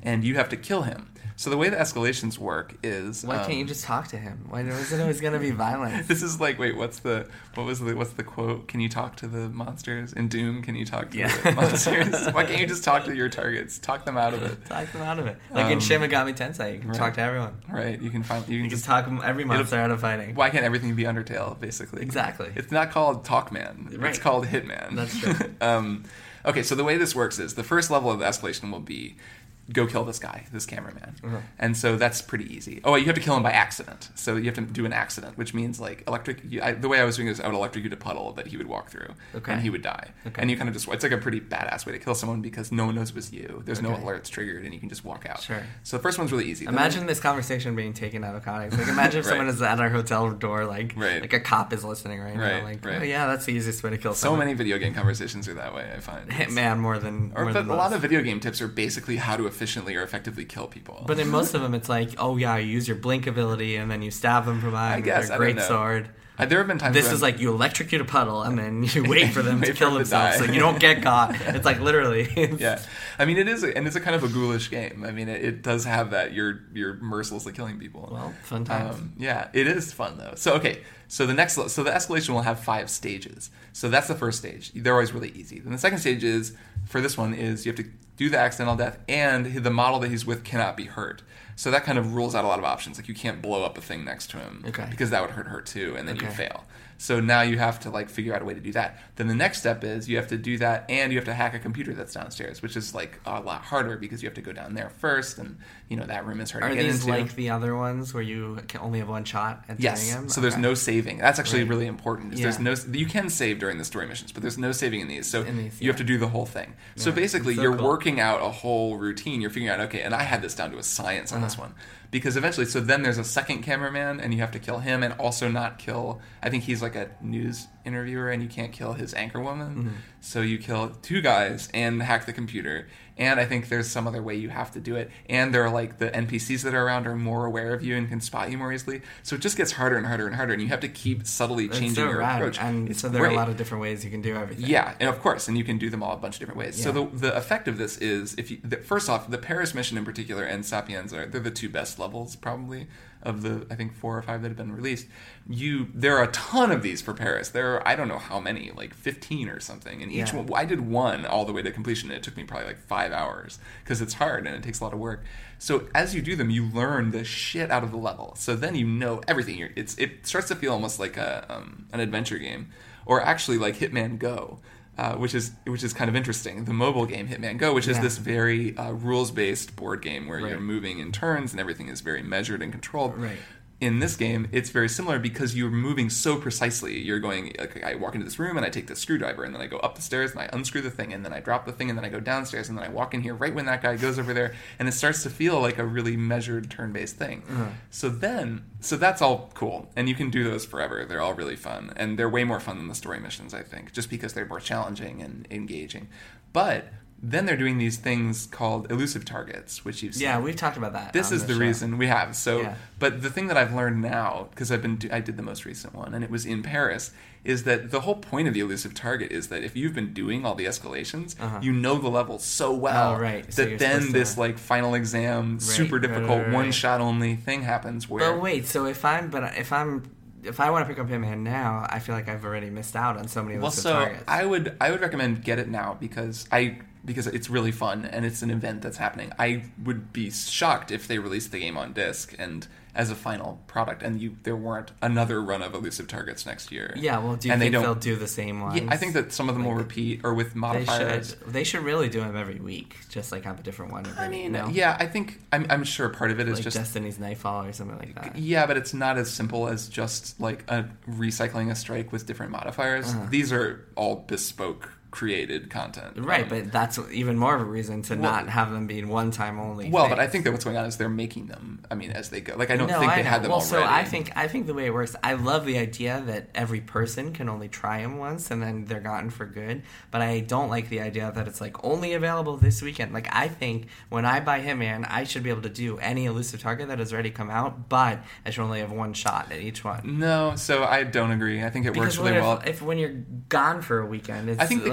and you have to kill him. So the way the escalations work is why um, can't you just talk to him? Why is it always going to be violence? This is like, wait, what's the what was the what's the quote? Can you talk to the monsters in Doom? Can you talk to yeah. the monsters? Why can't you just talk to your targets? Talk them out of it. Talk them out of it. Like um, in Shin Megami Tensei, you can right. talk to everyone. Right. You can find you can you just talk every monster out of fighting. Why can't everything be Undertale? Basically. Exactly. It's not called Talkman. Right. It's called Hitman. That's true. um, okay, so the way this works is the first level of the escalation will be go kill this guy, this cameraman. Uh-huh. And so that's pretty easy. Oh, you have to kill him by accident. So you have to do an accident, which means like electric. I, the way I was doing it is I would electrocute a puddle that he would walk through, okay. and he would die. Okay. And you kind of just, it's like a pretty badass way to kill someone because no one knows it was you. There's okay. no alerts triggered, and you can just walk out. Sure. So the first one's really easy. Imagine then, this conversation being taken out of context. Like imagine if right. someone is at our hotel door, like right. like a cop is listening right, right. now. Like, right. oh yeah, that's the easiest way to kill so someone. So many video game conversations are that way, I find. Hitman more than Or more but than a lot most. of video game tips are basically how to efficiently or effectively kill people. But in most of them, it's like, oh yeah, you use your blink ability and then you stab them from behind I with guess, your I great don't know. sword. Uh, there have been times. This when is like you electrocute a puddle and then you wait for them wait to kill for them themselves, to so you don't get caught. It's like literally. Yeah, I mean it is, a, and it's a kind of a ghoulish game. I mean it, it does have that you're you're mercilessly killing people. Well, fun times. Um, yeah, it is fun though. So okay, so the next, so the escalation will have five stages. So that's the first stage. They're always really easy. Then the second stage is for this one is you have to do the accidental death, and the model that he's with cannot be hurt. So that kind of rules out a lot of options. Like you can't blow up a thing next to him, okay. because that would hurt her too, and then okay. you fail. So now you have to like figure out a way to do that. Then the next step is you have to do that, and you have to hack a computer that's downstairs, which is like a lot harder because you have to go down there first, and you know that room is hard Are to get these into. like the other ones where you can only have one shot at yes. doing them? So okay. there's no saving. That's actually right. really important. Is yeah. There's no you can save during the story missions, but there's no saving in these. So in these, you yeah. have to do the whole thing. Yeah. So basically, so you're cool. working out a whole routine. You're figuring out okay, and I had this down to a science on uh-huh. this one. Because eventually, so then there's a second cameraman, and you have to kill him, and also not kill. I think he's like a news interviewer, and you can't kill his anchor woman. Mm-hmm. So you kill two guys and hack the computer. And I think there's some other way you have to do it. And there are like the N P Cs that are around are more aware of you and can spot you more easily. So it just gets harder and harder and harder, and you have to keep subtly It's changing so your rad. approach. And it's so there great. are a lot of different ways you can do everything. Yeah, and of course, and you can do them all a bunch of different ways. Yeah. So the the effect of this is if you the, first off, the Paris mission in particular and Sapienza, they're the two best levels probably of the I think four or five that have been released. You there are a ton of these for Paris. There are I don't know how many, like fifteen or something. And each yeah. one I did one all the way to completion, and it took me probably like five hours because it's hard and it takes a lot of work. So as you do them, you learn the shit out of the level. So then you know everything. You're, it's it starts to feel almost like a um, an adventure game, or actually like Hitman Go. Uh, which is which is kind of interesting. The mobile game Hitman Go, which is yeah. this very uh, rules-based board game where right. you're moving in turns and everything is very measured and controlled. Right. In this game, it's very similar because you're moving so precisely. You're going, like, I walk into this room and I take the screwdriver and then I go up the stairs and I unscrew the thing and then I drop the thing and then I go downstairs and then I walk in here right when that guy goes over there, and it starts to feel like a really measured turn-based thing. Uh-huh. So then, so that's all cool, and you can do those forever. They're all really fun, and they're way more fun than the story missions, I think, just because they're more challenging and engaging. But then they're doing these things called elusive targets, which you've seen. Yeah, we've talked about that. This is the show. reason we have. So, yeah. But the thing that I've learned now, because I've been I did the most recent one, and it was in Paris, is that the whole point of the elusive target is that if you've been doing all the escalations, uh-huh. you know the level so well oh, right. so that then this to... like final exam, right, super difficult, right, right, right. one shot only thing happens. Where But wait, so if I'm but if I'm if I want to pick up Hitman now, I feel like I've already missed out on so many elusive well, so targets. I would I would recommend get it now because I. because it's really fun and it's an event that's happening. I would be shocked if they released the game on disc and as a final product, and you there weren't another run of elusive targets next year. Yeah, well, do you and think they they'll do the same ones? Yeah, I think that some of them like, will repeat or with modifiers. They should, they should really do them every week, just like have a different one every I mean, week. No? yeah, I think I'm, I'm sure part of it is like just Destiny's Nightfall or something like that. Yeah, but it's not as simple as just like a recycling a strike with different modifiers. Uh-huh. These are all bespoke, created content. Right, um, but that's even more of a reason to well, not have them being one time only. Well, things. but I think that what's going on is they're making them. I mean, as they go. Like I don't no, think I they know. had them well, already. So I think I think the way it works, I love the idea that every person can only try them once and then they're gotten for good. But I don't like the idea that it's like only available this weekend. Like I think when I buy Hitman, I should be able to do any elusive target that has already come out, but I should only have one shot at each one. No, so I don't agree. I think it because works really if, well. If when you're gone for a weekend, it's I think the like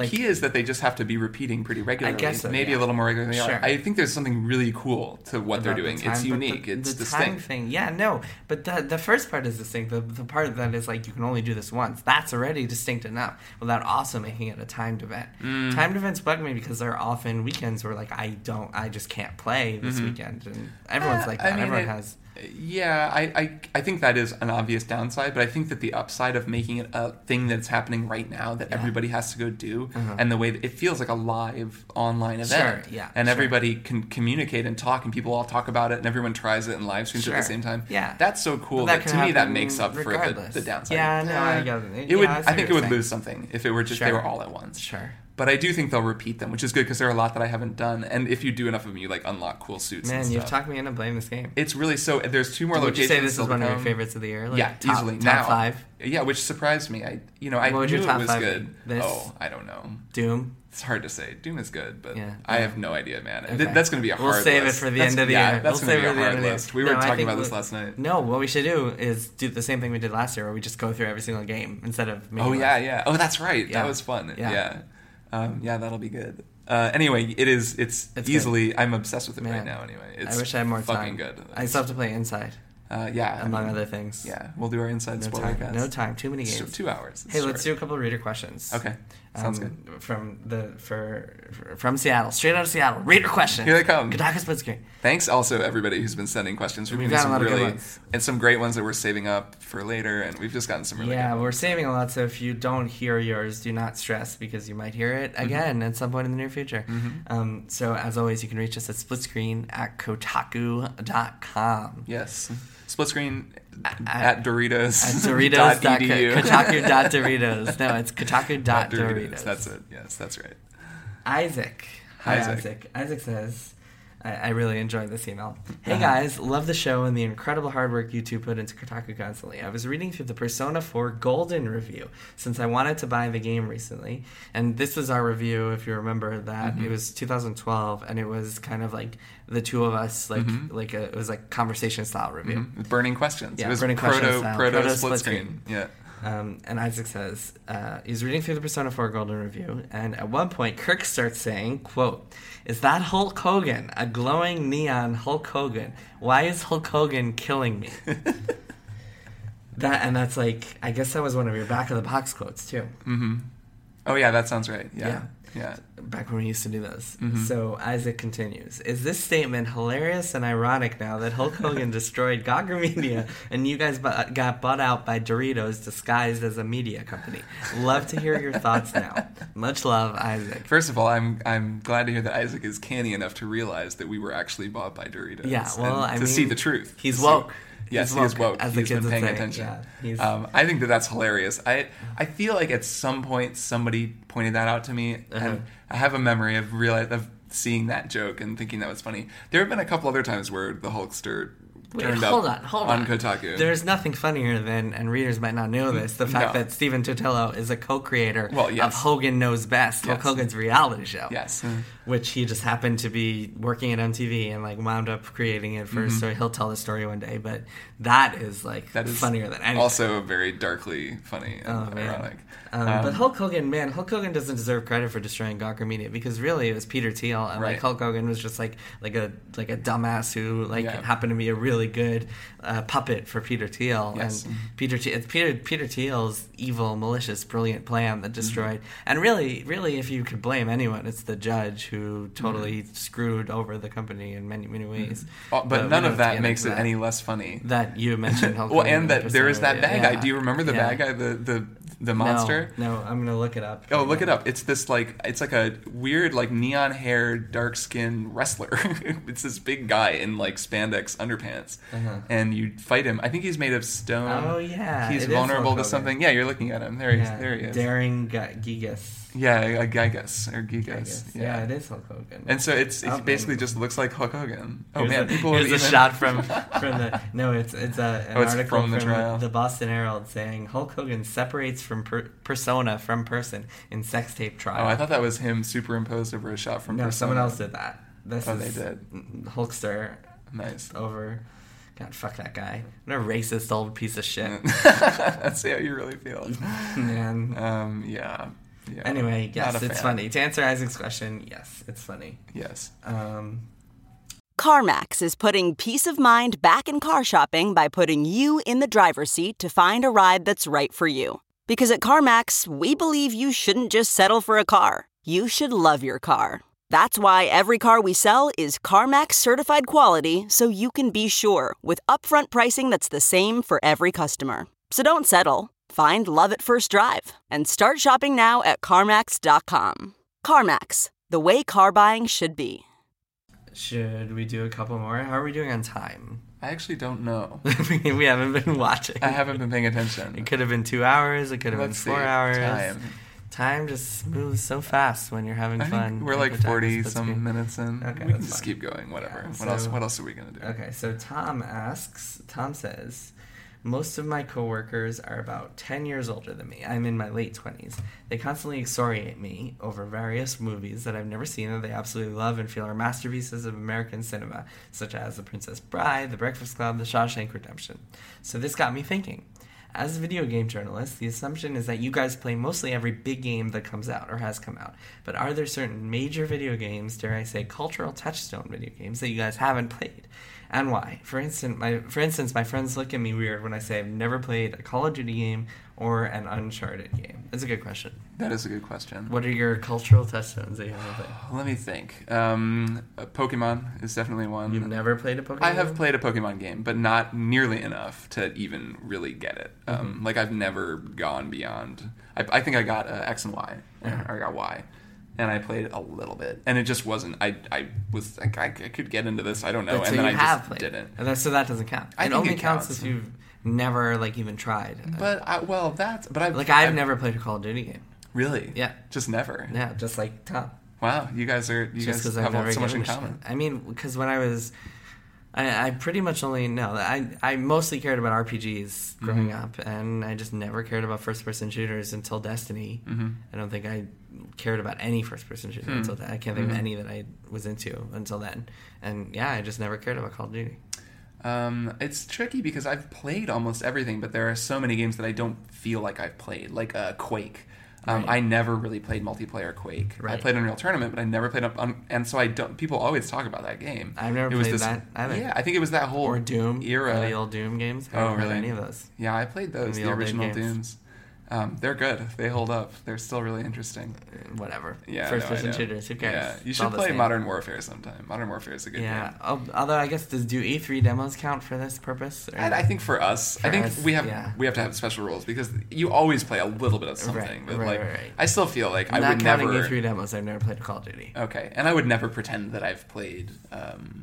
like, key is that they just have to be repeating pretty regularly. I guess so, maybe yeah. a little more regularly. Sure. I think there's something really cool to what they're about doing. the time, It's but unique. The, it's the distinct. time thing, yeah, no. But the the first part is distinct. The the part that is like you can only do this once. That's already distinct enough. Without also making it a timed event. Mm. Timed events bug me because there are often weekends where like I don't, I just can't play this Mm-hmm. weekend, and everyone's Uh, like I that. mean, Everyone it- has. Yeah, I, I I think that is an obvious downside, but I think that the upside of making it a thing that's happening right now that Yeah. everybody has to go do, Uh-huh. and the way that it feels like a live online event, Sure, yeah, and sure. everybody can communicate and talk, and people all talk about it, and everyone tries it and live streams Sure. at the same time. Yeah. That's so cool. But that that, can to me, that happen makes up for the, regardless. the downside. Yeah, no, I get it. It Yeah, would. I I, see what think it you're would saying. lose something if it were just they Sure. were all at once. Sure. But I do think they'll repeat them, which is good because there are a lot that I haven't done. And if you do enough of them, you like unlock cool suits. Man, and you've stuff. talked me into playing this game. It's really so. There's two more Would you locations. say this is still to one of your come. favorites of the year? Like, yeah, top, easily. Top now, five? Yeah, which surprised me. I, you know, I What would knew your top it was five good. be? This? Oh, I don't know. Doom? It's hard to say. Doom is good, but Yeah. I Yeah. have no idea, man. Okay. Th- That's going to be a hard We'll save list. it for the That's- end of the yeah, year. That's we'll going save to it be for a the end hard of the year. list. We No, were I talking think about this we- last night. No, what we should do is do the same thing we did last year, where we just go through every single game instead of making Oh, lists. yeah, yeah. Oh, that's right. Yeah. That was fun. Yeah. Yeah. Um, yeah, that'll be good. Uh, anyway, it is. It's, It's easily. I'm obsessed with it Man, right now. Anyway, it's I wish I had more fucking time. good. I still have to play Inside, Uh, yeah, among I mean, other things. Yeah, we'll do our inside No spoiler time. cast. No time. Too many It's games. two hours. It's Hey, let's do short. a couple of reader questions. Okay, sounds Um, good. From the for, for from Seattle, straight out of Seattle. Reader questions. Here they come. Kotaku Split Screen. Thanks also everybody who's been sending questions. We've We've gotten gotten some a lot of good really ones. and some great ones that we're saving up for later, and we've just gotten some really Yeah, good we're ones. saving a lot, so if you don't hear yours, do not stress because you might hear it again at some point in the near future. Mhm. Um, so as always, you can reach us at splitscreen at kotaku dot com. Yes, split screen At- at, Doritos At Doritos. dot edu. Kotaku dot Doritos. No, it's Kotaku dot Dot Doritos. That's it. Yes, that's right. Isaac. Hi, Isaac. Isaac. Isaac says, I, I really enjoyed this email. Hey guys, love the show and the incredible hard work you two put into Kotaku constantly. I was reading through the Persona four Golden review since I wanted to buy the game recently. And this was our review, if you remember that. Mhm. It was two thousand twelve, and it was kind of like the two of us, like Mhm. like a, it was like conversation style review. Mhm. Burning questions. Yeah, it was burning proto questions style. proto, Proto split split screen. Yeah. Um, and Isaac says, uh, he's reading through the Persona four Golden Review, and at one point Kirk starts saying, quote, "Is that Hulk Hogan? A glowing neon Hulk Hogan? Why is Hulk Hogan killing me?" That and that's like, I guess that was one of your back of the box quotes too. Mm-hmm. Oh yeah, that sounds right. Yeah. Yeah. Yeah. Back when we used to do those. Mhm. So Isaac continues, "Is this statement hilarious and ironic now that Hulk Hogan destroyed Gawker Media and you guys bu- got bought out by Doritos disguised as a media company? Love to hear your thoughts now. Much love, Isaac." First of all, I'm I'm glad to hear that Isaac is canny enough to realize that we were actually bought by Doritos. Yeah, well, and I to see mean, the truth. he's To see- woke. Yes, He's he is woke, woke. as the He's kids been would paying say. attention. Yeah, he's- um, I think that that's hilarious. I I feel like at some point somebody pointed that out to me, Uh-huh. and I have a memory of realize of seeing that joke and thinking that was funny. There have been a couple other times where the Hulkster Wait, turned hold up on, hold on on. Kotaku. There's nothing funnier than, and readers might not know this, the fact No. that Stephen Totello is a co-creator Well, yes. of Hogan Knows Best, Hulk Yes. Hogan's reality show. Yes. Which he just happened to be working at M T V and like wound up creating it first, Mhm. so he'll tell the story one day. But that is like That is funnier than anything. also very darkly funny and Oh, man. ironic. Um, Um, but Hulk Hogan, man, Hulk Hogan doesn't deserve credit for destroying Gawker Media because really it was Peter Thiel, and Right. like Hulk Hogan was just like like a like a dumbass who like Yeah. happened to be a really good uh, puppet for Peter Thiel, Yes. and Peter Thiel, it's Peter Peter Thiel's evil, malicious, brilliant plan that destroyed. And really, really, if you could blame anyone, it's the judge who totally screwed over the company in many many ways. Oh, but we none don't have of to that get makes into it that. any less funny. That you mentioned Hulk Well, Hogan and in that there is that Persona, bad yeah. guy. Do you remember the Yeah. bad guy, the the the No, monster? No, I'm gonna look it up. Oh, look it up. It's this like it's like a weird like neon haired, dark skinned wrestler. It's this big guy in like spandex underpants, Uh-huh. and you fight him. I think he's made of stone. Oh, yeah, he's it is vulnerable Hulk to Hogan. something. Yeah, you're looking at him. There he Yeah, there he is. Daring Ga- Gigas. Yeah, a Gigas or Gigas. Gigas. Yeah. Yeah, it is Hulk Hogan. And so it's it Oh, basically man. just looks like Hulk Hogan. Oh Here's man, a, people here's have a even... shot from from the no, it's it's a an Oh, it's article from the trial. the Boston Herald saying Hulk Hogan separates from per- persona from person in sex tape trial. Oh, I thought that was him superimposed over a shot from no, Persona. someone else did that. This Oh, is they did. Hulkster. Nice. Over. God, fuck that guy. What a racist old piece of shit. That's how you really feel. Man. Um, yeah. Yeah, anyway, yes, not a it's fan. funny. To answer Isaac's question, yes, it's funny. Yes. Um, CarMax is putting peace of mind back in car shopping by putting you in the driver's seat to find a ride that's right for you. Because at CarMax, we believe you shouldn't just settle for a car. You should love your car. That's why every car we sell is CarMax certified quality, so you can be sure with upfront pricing that's the same for every customer. So don't settle. Find love at first drive and start shopping now at CarMax dot com. CarMax, the way car buying should be. should we do a couple more? How are we doing on time? I actually don't know. We haven't been watching. I haven't been paying attention. It could have been two hours. It could have Let's been four see. hours. Time. Time just moves so fast when you're having I fun. think we're like The time forty is some between- minutes in. Okay, we can that's just fine. keep going. Whatever. Yeah, what so- else? What else are we gonna do? Okay, so Tom asks. Tom says, most of my coworkers are about ten years older than me. I'm in my late twenties. They constantly excoriate me over various movies that I've never seen that they absolutely love and feel are masterpieces of American cinema, such as The Princess Bride, The Breakfast Club, The Shawshank Redemption. So this got me thinking. As a video game journalist, the assumption is that you guys play mostly every big game that comes out or has come out. But are there certain major video games, dare I say cultural touchstone video games, that you guys haven't played? And why? For instance, my for instance, my friends look at me weird when I say I've never played a Call of Duty game or an Uncharted game. That's a good question. That is a good question. What are your cultural touchstones that you haven't played? Let me think. Um, uh, Pokemon is definitely one. You've never played a Pokemon I have game? played a Pokemon game, but not nearly enough to even really get it. Um, Mm-hmm. Like, I've never gone beyond... I, I think I got uh, X and Y. Uh-huh. Or I got Y. And I played a little bit. And it just wasn't... I I was like, I, I could get into this. I don't know. But and so then you I have just played didn't. it. So that doesn't count. I it think only it counts counts. if you've never, like, even tried. But, I, well, that's... But I've, Like, I've, I've never played a Call of Duty game. Really? Yeah. Just never? Yeah, just like Tom. Wow, you guys are... You Just guys because I've have never so much in given a common. shit. I mean, because when I was, I, I pretty much only no, I I mostly cared about R P Gs growing Mhm. up, and I just never cared about first person shooters until Destiny. Mhm. I don't think I cared about any first person shooter Hmm. until then. I can't think Mhm. of any that I was into until then, and yeah, I just never cared about Call of Duty. Um, it's tricky because I've played almost everything, but there are so many games that I don't feel like I've played, like uh, Quake. Um, Right. I never really played multiplayer Quake. I Right. played Unreal Tournament, but I never played up. Um, and so I don't. People always talk about that game. I've never it was played this, that either. Yeah, I think it was that whole Or Doom era. the old Doom games. I Oh, haven't played really? any of those. Yeah, I played those. The The, old original games. Dooms. Um, they're good. They hold up. They're still really interesting. Whatever. Yeah, First no, I person know. shooters. Who cares? Yeah, you It's all should the play same. Modern Warfare sometime. Modern Warfare is a good Yeah. game. Oh, although I guess does do E three demos count for this purpose? Or- I, I think for us, For I think us, we have yeah. we have to have special rules because you always play a little bit of something. Right, but right, like, right, right. I still feel like I Not would counting never. E three demos, I've never played a Call of Duty. Okay, and I would never pretend that I've played um,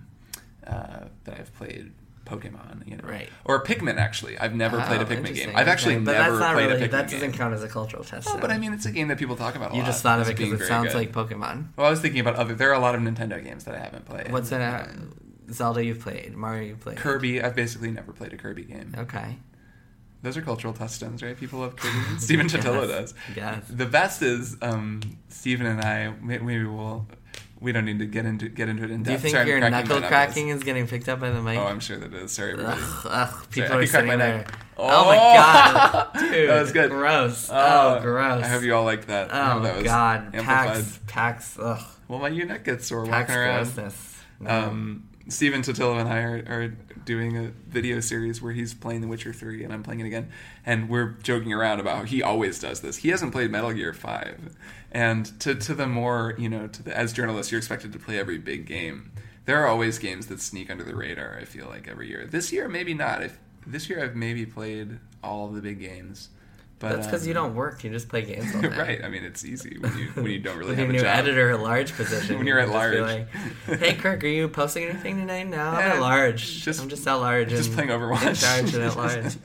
uh, that I've played Pokemon, you know, Right. Or Pikmin. Actually, I've never played a Oh, Pikmin interesting. game. I've actually Okay, but never that's not played really, a Pikmin That game. doesn't count as a cultural test. Oh, but I mean, it's a game that people talk about a You lot. just thought of as it because being it very sounds good. like Pokemon. Well, I was thinking about other. There are a lot of Nintendo games that I haven't played. What's in a Um, Zelda you've played? Mario you've played? Kirby. I've basically never played a Kirby game. Okay. Those are cultural touchstones, right? People love Kirby. Steven Chatilla does. Yes. The best is um, Steven and I. may- Maybe we'll. We don't need to get into get into it in depth. Do you think Sorry, I'm your cracking my knuckle knuckles. cracking is getting picked up by the mic? Oh, I'm sure that it is. Sorry, everybody. Ugh, ugh, people Sorry, I are can crack sitting my there. neck. Oh, my god, dude, that was good. Gross. Oh, Oh, gross. I hope you all liked that. I Oh hope that was god, amplified. Pax, Pax, ugh. Well, my your neck gets sore Pax walking around. grossness. No. Um, Steven Totilo and I are, are doing a video series where he's playing The Witcher three and I'm playing it again. And we're joking around about how he always does this. He hasn't played Metal Gear five. And to, to the more, you know, to the, as journalists, you're expected to play every big game. There are always games that sneak under the radar, I feel like, every year. This year, maybe not. If, this year, I've maybe played all of the big games. But, That's because um, you don't work. You just play games all day. right. I mean, it's easy when you when you don't really With have your a new job. editor at large position. When you're you at can just be large. like, hey, Kirk, are you posting anything tonight? No, I'm Yeah, at large. just- I'm just at large. Just and playing Overwatch. In charge and at large.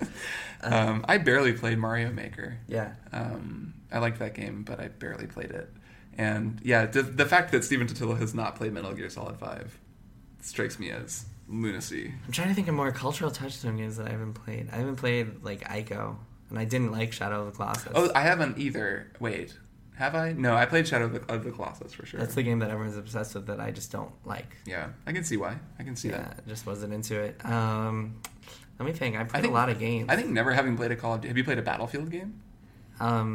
um, I barely played Mario Maker. Yeah. Um, I liked that game, but I barely played it. And yeah, the, the fact that Steven Totilo has not played Metal Gear Solid five strikes me as lunacy. I'm trying to think of more cultural touchstone games that I haven't played. I haven't played, like, Ico. And I didn't like Shadow of the Colossus. Oh, I haven't either. Wait, have I? No, I played Shadow of the, of the Colossus for sure. That's the game that everyone's obsessed with that I just don't like. Yeah, I can see why. I can see Yeah, that. just wasn't into it. Um, let me think. I played I think a lot of games. I think never having played a Call of Duty. Have you played a Battlefield game? Um,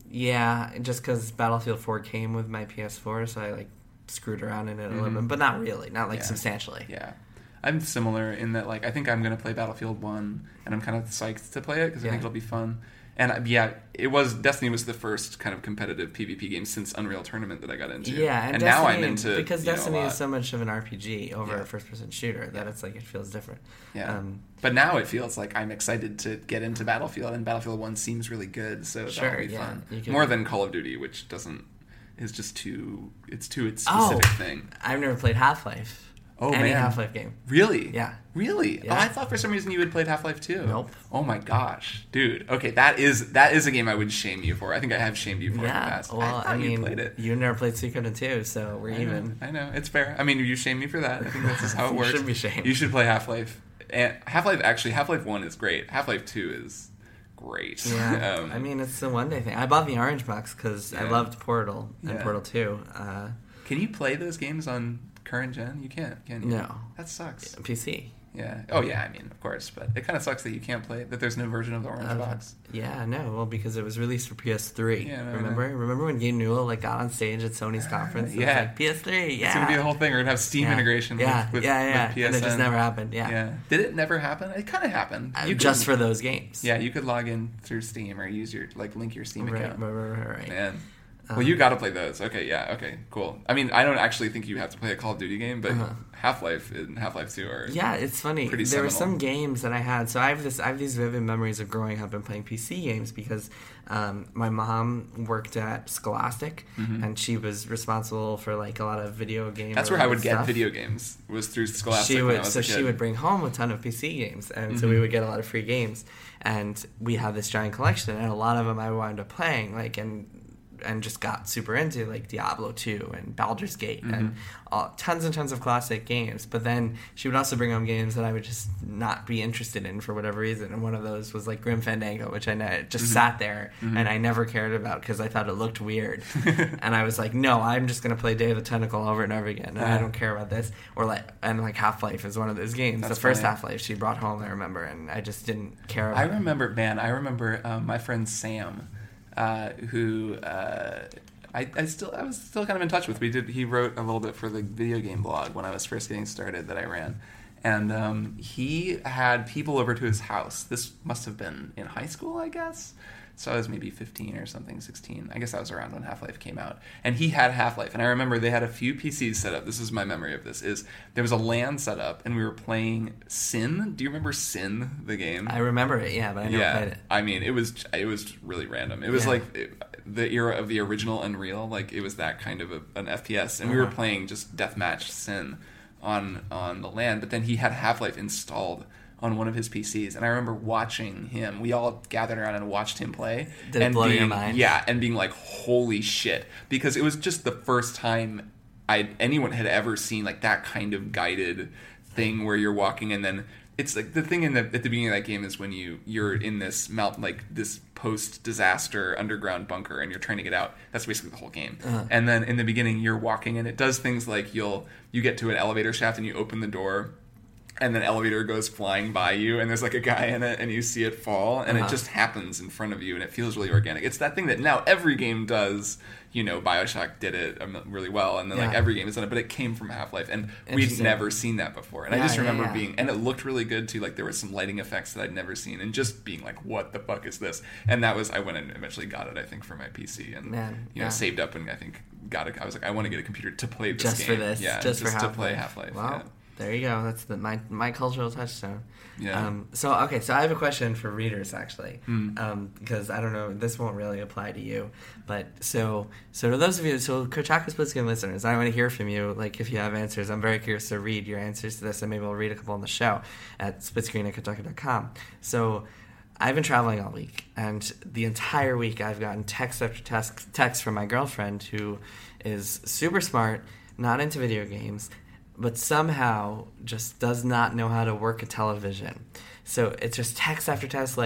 Yeah, just because Battlefield four came with my P S four, so I like screwed around in it a Mm-hmm. little bit, but not really, not like Yeah. substantially. Yeah. I'm similar in that, like, I think I'm going to play Battlefield one, and I'm kind of psyched to play it because I Yeah. think it'll be fun. And, uh, yeah, it was, Destiny was the first kind of competitive PvP game since Unreal Tournament that I got into. Yeah, and, and Destiny, now I'm into, because you know, Destiny a lot. is so much of an R P G over Yeah. a first-person shooter that it's like, it feels different. Yeah. Um, but now it feels like I'm excited to get into Battlefield, and Battlefield one seems really good, so Sure, that'll be yeah, fun. you can- More than Call of Duty, which doesn't, is just too, it's too its Oh, specific thing. I've never played Half-Life. Oh, Any man. Half-Life game. Really? Yeah. Really? Yeah. Oh, I thought for some reason you had played Half-Life two. Nope. Oh my gosh, dude. Okay, that is that is a game I would shame you for. I think I have shamed you for in the Yeah, past. well, I, I, thought you mean, played it. you never played Secret of two, so we're I know, even. I know, it's fair. I mean, you shame me for that. I think that's just how it You works. shouldn't be shamed. You should play Half-Life. And Half-Life actually, Half-Life one is great. Half-Life two is great. Yeah, um, I mean, it's the one day thing. I bought the orange box because I Yeah. loved Portal and Yeah. Portal two. Uh, can you play those games on current gen? You can't, can you? No. That sucks. P C. Yeah. Oh yeah. I mean, of course, but it kind of sucks that you can't play it. That there's no version of the orange Uh, box. Yeah, no, well, because it was released for P S three. Yeah, no, I remember? know. Remember when Gabe Newell like got on stage at Sony's conference? And Yeah. was like, P S three. Yeah, It's gonna be the whole thing. We're gonna have Steam Yeah. integration. Yeah, with, with, yeah, yeah, with P S N. and it just never happened. Yeah, Yeah. Did it never happen? It kind of happened. Uh, You just could- for those games. Yeah, you could log in through Steam or use your like link your Steam right, account. right, right, right, right. Man. Um, Well, you got to play those. Okay, yeah, okay, cool. I mean, I don't actually think you have to play a Call of Duty game, but Uh-huh. Half-Life and Half-Life two are Yeah, it's funny. pretty There were seminal. some games that I had. So I have this. I have these vivid memories of growing up and playing P C games because um, my mom worked at Scholastic, Mhm. and she was responsible for like a lot of video games. That's where I would get video games. Was through Scholastic She when would, I was so a kid. she would bring home a ton of P C games, and so Mhm. we would get a lot of free games. And we had this giant collection, and a lot of them I wound up playing, like and and just got super into, like Diablo two and Baldur's Gate Mhm. and all, tons and tons of classic games. But then she would also bring home games that I would just not be interested in for whatever reason. And one of those was like Grim Fandango, which I know just Mhm. sat there Mhm. and I never cared about because I thought it looked weird. And I was like, no, I'm just going to play Day of the Tentacle over and over again. And I Yeah. don't care about this. Or like, and like Half-Life is one of those games. That's the first funny. Half-Life she brought home, I remember, and I just didn't care about I it. remember, man, I remember um, my friend Sam, uh, who uh, I, I still I was still kind of in touch with. We did he wrote a little bit for the video game blog when I was first getting started that I ran, and um, he had people over to his house. This must have been in high school, I guess. So I was maybe fifteen or something, sixteen. I guess that was around when Half-Life came out. And he had Half-Life. And I remember they had a few P Cs set up. This is my memory of this. Is there was a LAN set up, and we were playing Sin. Do you remember Sin, the game? I remember it, yeah, but I never yeah. played it. I mean, it was it was really random. It was Yeah. like it, the era of the original Unreal. Like, it was that kind of a, an F P S. And we were Uh-huh. playing just deathmatch Sin on, on the LAN. But then he had Half-Life installed on one of his P Cs, and I remember watching him. We all gathered around and watched him play. Did it and blow being, your mind? Yeah, and being like, "Holy shit!" Because it was just the first time I anyone had ever seen like that kind of guided thing where you're walking, and then it's like the thing in the at the beginning of that game is when you you're in this mount like this post disaster underground bunker, and you're trying to get out. That's basically the whole game. Uh-huh. And then in the beginning, you're walking, and it does things like you'll you get to an elevator shaft, and you open the door. And then elevator goes flying by you, and there's like a guy in it, and you see it fall, and Uh-huh. it just happens in front of you, and it feels really organic. It's that thing that now every game does. You know, BioShock did it um, really well, and then like Yeah. every game has done it, but it came from Half-Life, and we'd Interesting. never seen that before. And I Yeah, just yeah, remember yeah. being, and it looked really good too. Like there were some lighting effects that I'd never seen, and just being like, "What the fuck is this?" And that was I went and eventually got it, I think, for my P C, and Man, you know, yeah. saved up, and I think got it. I was like, I want to get a computer to play this Just game. for this, yeah, just, for to Half-Life. play Half-Life. Wow. Yeah. There you go. That's the my my cultural touchstone. Yeah. Um, so okay, so I have a question for readers actually, Mm. um, because I don't know, this won't really apply to you, but so so to those of you, so Kotaku Splitscreen listeners, I want to hear from you. Like if you have answers, I'm very curious to read your answers to this, and maybe we'll read a couple on the show at splitscreen at kotaku dot com. So. I've been traveling all week, and the entire week I've gotten text after text, text from my girlfriend, who is super smart, not into video games, but somehow just does not know how to work a television. So it's just text after text, like,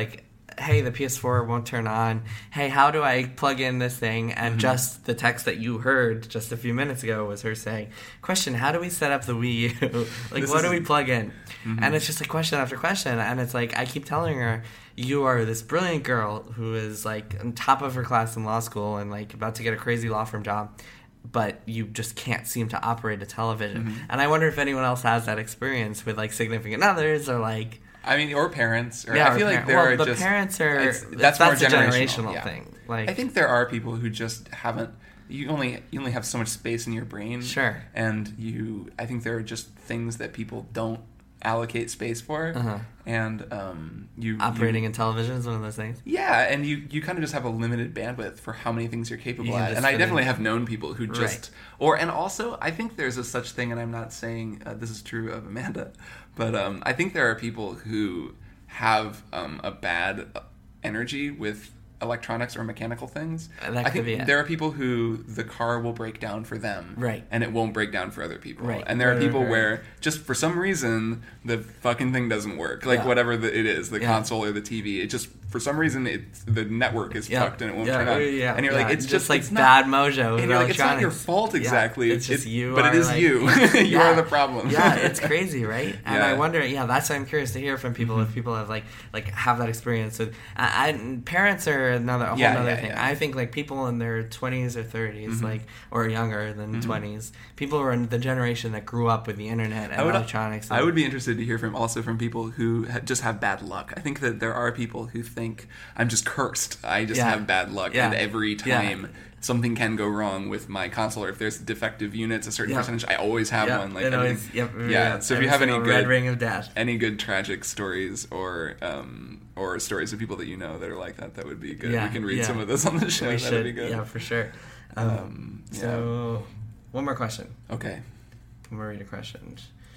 hey, the P S four won't turn on. Hey, how do I plug in this thing? And mm-hmm. just the text that you heard just a few minutes ago was her saying, question, how do we set up the Wii U? Like, this what is... do we plug in? Mm-hmm. And it's just like question after question. And it's like, I keep telling her, you are this brilliant girl who is like on top of her class in law school and like about to get a crazy law firm job, but you just can't seem to operate a television. Mm-hmm. And I wonder if anyone else has that experience with like significant others or like... I mean, or parents. Or yeah, I feel or like par- there well, are the just... parents are... That's, that's, more that's generational, a generational yeah. thing. Like, I think there are people who just haven't... You only you only have so much space in your brain. Sure. And you... I think there are just things that people don't allocate space for. Uh-huh. And um, you... Operating you, in television is one of those things. Yeah, and you, you kind of just have a limited bandwidth for how many things you're capable you at. And I definitely have known people who just... Right. Or And also, I think there's a such thing, and I'm not saying uh, this is true of Amanda, but um, I think there are people who have um, a bad energy with electronics or mechanical things. Uh, that I could think be it. there are people who the car will break down for them, right, and it won't break down for other people. Right. And there right, are people right, right. where just for some reason the fucking thing doesn't work, like yeah. whatever the, it is, the yeah. console or the T V. It just for some reason it the network is yeah. fucked and it won't yeah. turn on. Yeah. And you're yeah. like, it's, it's just just like it's bad not, mojo. And you're like, it's not your fault exactly. Yeah. It's just it, you, but it is like, you. you yeah. are the problem. Yeah, it's crazy, right? And yeah. I wonder. Yeah, that's why I'm curious to hear from people mm-hmm. if people have like like have that experience with. I, I, parents are another a whole yeah, other yeah, thing. Yeah. I think like people in their twenties or thirties, mm-hmm. like or younger than mm-hmm. twenties, people who are in the generation that grew up with the internet and I would, electronics. And, I would be interested to hear from also from people who ha- just have bad luck. I think that there are people who think I'm just cursed. I just yeah. have bad luck, yeah. and every time yeah. something can go wrong with my console, or if there's defective units, a certain yeah. percentage, I always have yeah. one. Like it always, yep, yeah. yeah. So if Every you have any single good red ring of death, any good tragic stories or um, or stories of people that you know that are like that, that would be good. Yeah. We can read yeah. some of this on the show. We That would should. be good. Yeah, for sure. Um, Um, yeah. So, one more question. Okay. One more read a question.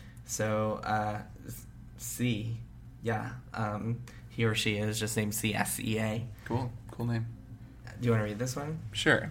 So, uh, C, yeah, um, he or she is just named C S E A. Cool. Cool name. Do you want to read this one? Sure.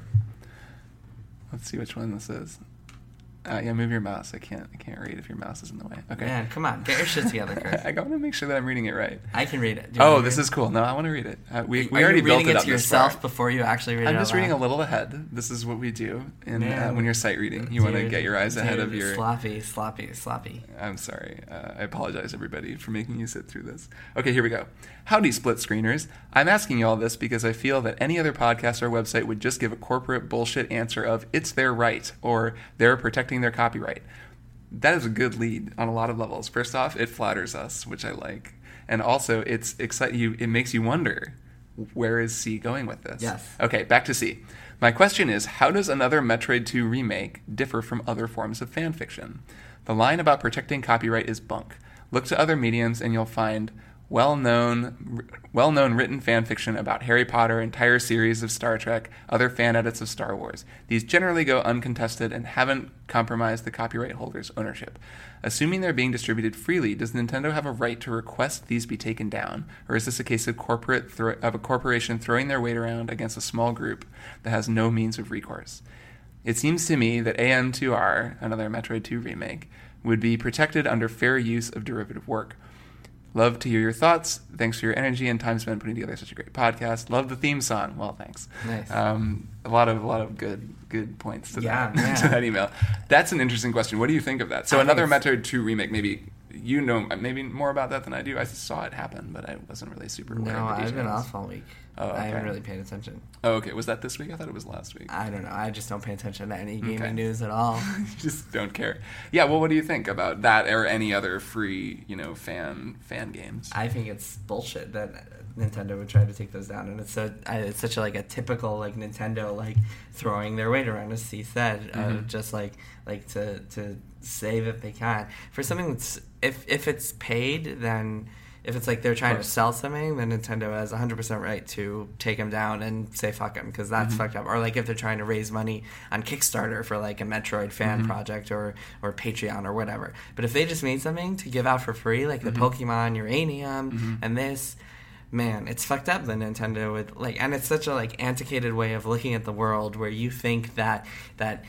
Let's see which one this is. Uh, yeah, move your mouse. I can't. I can't read if your mouse is in the way. Okay. Man, come on, get your shit together, Chris. I want to make sure that I'm reading it right. I can read it. Oh, this is cool. No, I want to read it. Uh, we we Are already you built reading it it up to this yourself far. before you actually read I'm it just out reading loud? a little ahead. This is what we do in uh, Man. when you're sight reading. You want to get your eyes dude, ahead of your. Sloppy, sloppy, sloppy. I'm sorry. Uh, I apologize, everybody, for making you sit through this. Okay, here we go. Howdy, split screeners. I'm asking you all this because I feel that any other podcast or website would just give a corporate bullshit answer of it's their right or they're protecting their copyright. That is a good lead on a lot of levels. First off, it flatters us, which I like, and also it's excite you. It makes you wonder, where is C going with this? Yes. Okay, back to C. My question is, how does another Metroid two remake differ from other forms of fan fiction? The line about protecting copyright is bunk. Look to other mediums, and you'll find well-known, well-known written fan fiction about Harry Potter, entire series of Star Trek, other fan edits of Star Wars. These generally go uncontested and haven't compromised the copyright holder's ownership. Assuming they're being distributed freely, does Nintendo have a right to request these be taken down, or is this a case of corporate thro- of a corporation throwing their weight around against a small group that has no means of recourse? It seems to me that A M two R, another Metroid two remake, would be protected under fair use of derivative work. Love to hear your thoughts. Thanks for your energy and time spent putting together such a great podcast. Love the theme song. Well, thanks. Nice. Um, a lot of a lot of good good points to, yeah, that, to that email. That's an interesting question. What do you think of that? So I another Metroid two remake. Maybe you know maybe more about that than I do. I saw it happen, but I wasn't really super aware. No, of the I've been details. off all week. Oh, okay. I haven't really paid attention. Oh, okay. Was that this week? I thought it was last week. I don't know. I just don't pay attention to any gaming Okay. news at all. You just don't care. Yeah. Well, what do you think about that or any other free, you know, fan fan games? I think it's bullshit that Nintendo would try to take those down, and it's so I, it's such a like a typical like Nintendo like throwing their weight around, as Steve said, Mm-hmm. uh, just like like to to say that they can for something that's if if it's paid, then if it's like they're trying to sell something, then Nintendo has one hundred percent right to take them down and say fuck them, because that's mm-hmm. fucked up. Or like if they're trying to raise money on Kickstarter for like a Metroid fan mm-hmm. project or or Patreon or whatever. But if they just made something to give out for free, like the mm-hmm. Pokemon Uranium mm-hmm. and this, man, it's fucked up. The Nintendo would like, and it's such a like antiquated way of looking at the world where you think that that